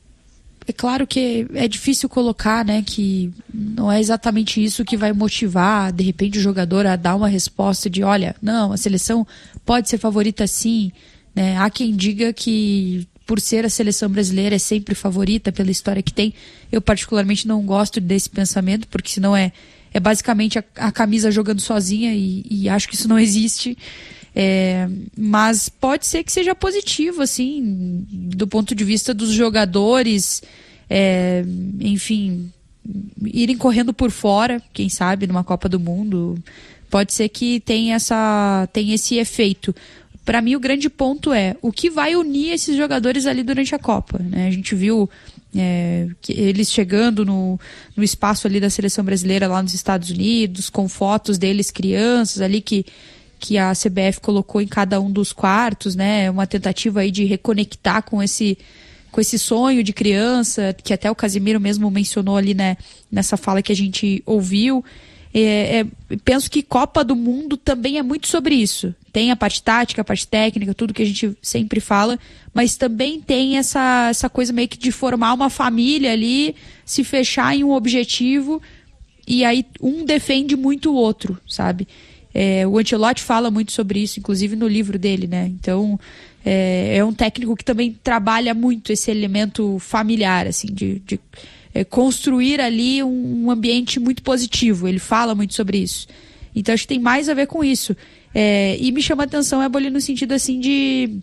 é claro que é difícil colocar, né, que não é exatamente isso que vai motivar, de repente, o jogador a dar uma resposta de, olha, não, a seleção pode ser favorita sim, né? Há quem diga que por ser a seleção brasileira é sempre favorita pela história que tem. Eu particularmente não gosto desse pensamento, porque senão é, é basicamente a, a camisa jogando sozinha e, e acho que isso não existe. É, mas pode ser que seja positivo, assim, do ponto de vista dos jogadores, é, enfim, irem correndo por fora, quem sabe, numa Copa do Mundo. Pode ser que tenha, essa, tenha esse efeito. Para mim, o grande ponto é o que vai unir esses jogadores ali durante a Copa, né? A gente viu é, que eles chegando no, no espaço ali da seleção brasileira lá nos Estados Unidos, com fotos deles crianças ali que, que a C B F colocou em cada um dos quartos, né? Uma tentativa aí de reconectar com esse, com esse sonho de criança, que até o Casemiro mesmo mencionou ali, né, nessa fala que a gente ouviu. É, é, penso que Copa do Mundo também é muito sobre isso. Tem a parte tática, a parte técnica, tudo que a gente sempre fala, mas também tem essa, essa coisa meio que de formar uma família ali, se fechar em um objetivo, e aí um defende muito o outro, sabe? É, o Ancelotti fala muito sobre isso, inclusive no livro dele, né? Então é, é um técnico que também trabalha muito esse elemento familiar, assim, de... de É, construir ali um, um ambiente muito positivo. Ele fala muito sobre isso. Então acho que tem mais a ver com isso. É, e me chama a atenção, é ali no sentido assim de...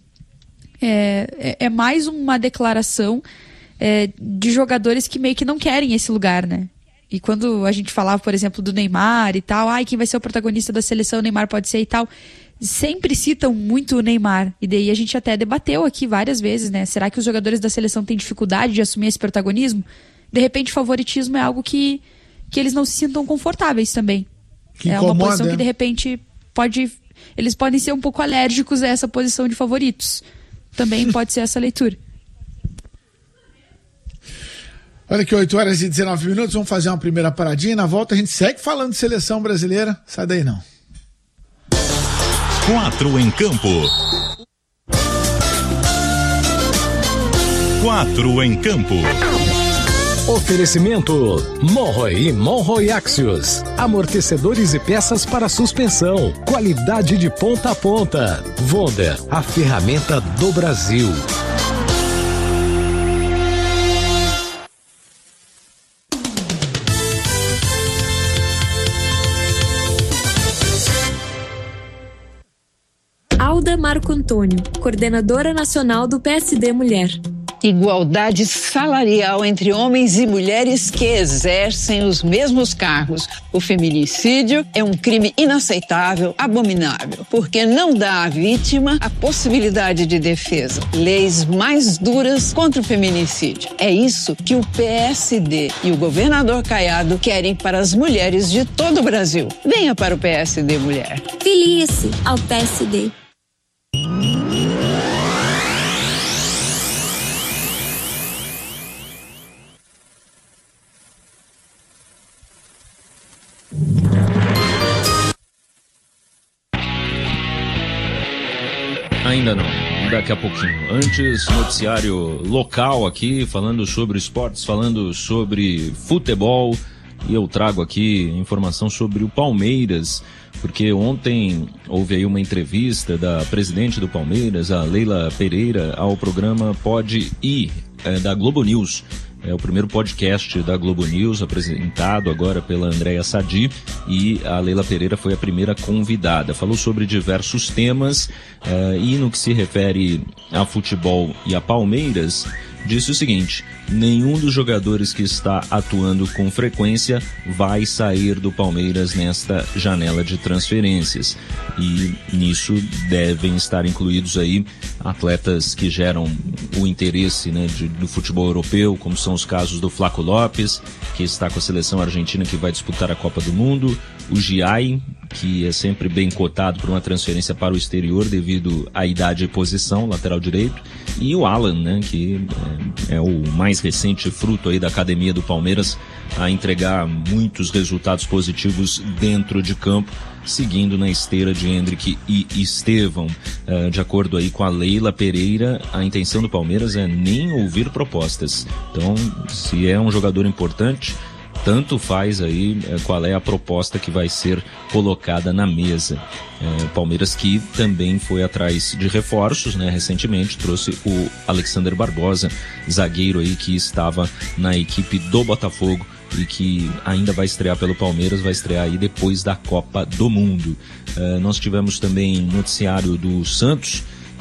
É, é, é mais uma declaração é, de jogadores que meio que não querem esse lugar, né? E quando a gente falava, por exemplo, do Neymar e tal, ai, quem vai ser o protagonista da seleção, o Neymar pode ser e tal... Sempre citam muito o Neymar, e daí a gente até debateu aqui várias vezes, né? Será que os jogadores da seleção têm dificuldade de assumir esse protagonismo? De repente, favoritismo é algo que, que eles não se sintam confortáveis também. Que é incomoda, uma posição é? que, de repente, pode... Eles podem ser um pouco alérgicos a essa posição de favoritos. Também pode ser essa leitura. Olha aqui, oito horas e dezenove minutos, vamos fazer uma primeira paradinha. Na volta a gente segue falando de seleção brasileira. Sai daí não. Quatro em campo. Quatro em campo. Oferecimento Monroe e Monroe Axios. Amortecedores e peças para suspensão. Qualidade de ponta a ponta. Wonder, a ferramenta do Brasil. Alda Marco Antônio, coordenadora nacional do P S D Mulher. Igualdade salarial entre homens e mulheres que exercem os mesmos cargos. O feminicídio é um crime inaceitável, abominável, porque não dá à vítima a possibilidade de defesa. Leis mais duras contra o feminicídio. É isso que o P S D e o governador Caiado querem para as mulheres de todo o Brasil. Venha para o P S D Mulher. Filie-se ao P S D. Ainda não, daqui a pouquinho. Antes, noticiário local aqui, falando sobre esportes, falando sobre futebol. E eu trago aqui informação sobre o Palmeiras, porque ontem houve aí uma entrevista da presidente do Palmeiras, a Leila Pereira, ao programa Pode Ir, é, da Globo News. É o primeiro podcast da Globo News, apresentado agora pela Andréa Sadi, e a Leila Pereira foi a primeira convidada. Falou sobre diversos temas, uh, e no que se refere a futebol e a Palmeiras, disse o seguinte: nenhum dos jogadores que está atuando com frequência vai sair do Palmeiras nesta janela de transferências. E nisso devem estar incluídos aí atletas que geram o interesse, né, de, do futebol europeu, como são os casos do Flaco Lopes, que está com a seleção argentina que vai disputar a Copa do Mundo, o Giai, que é sempre bem cotado por uma transferência para o exterior devido à idade e posição, lateral direito, e o Alan, né, que é, é o mais recente fruto aí da academia do Palmeiras a entregar muitos resultados positivos dentro de campo, seguindo na esteira de Endrick e Estevão. Uh, de acordo aí com a Leila Pereira, a intenção do Palmeiras é nem ouvir propostas. Então, se é um jogador importante, tanto faz aí é, qual é a proposta que vai ser colocada na mesa. É, Palmeiras que também foi atrás de reforços, né, recentemente trouxe o Alexander Barbosa, zagueiro aí que estava na equipe do Botafogo e que ainda vai estrear pelo Palmeiras, vai estrear aí depois da Copa do Mundo. Uh, nós tivemos também noticiário do Santos,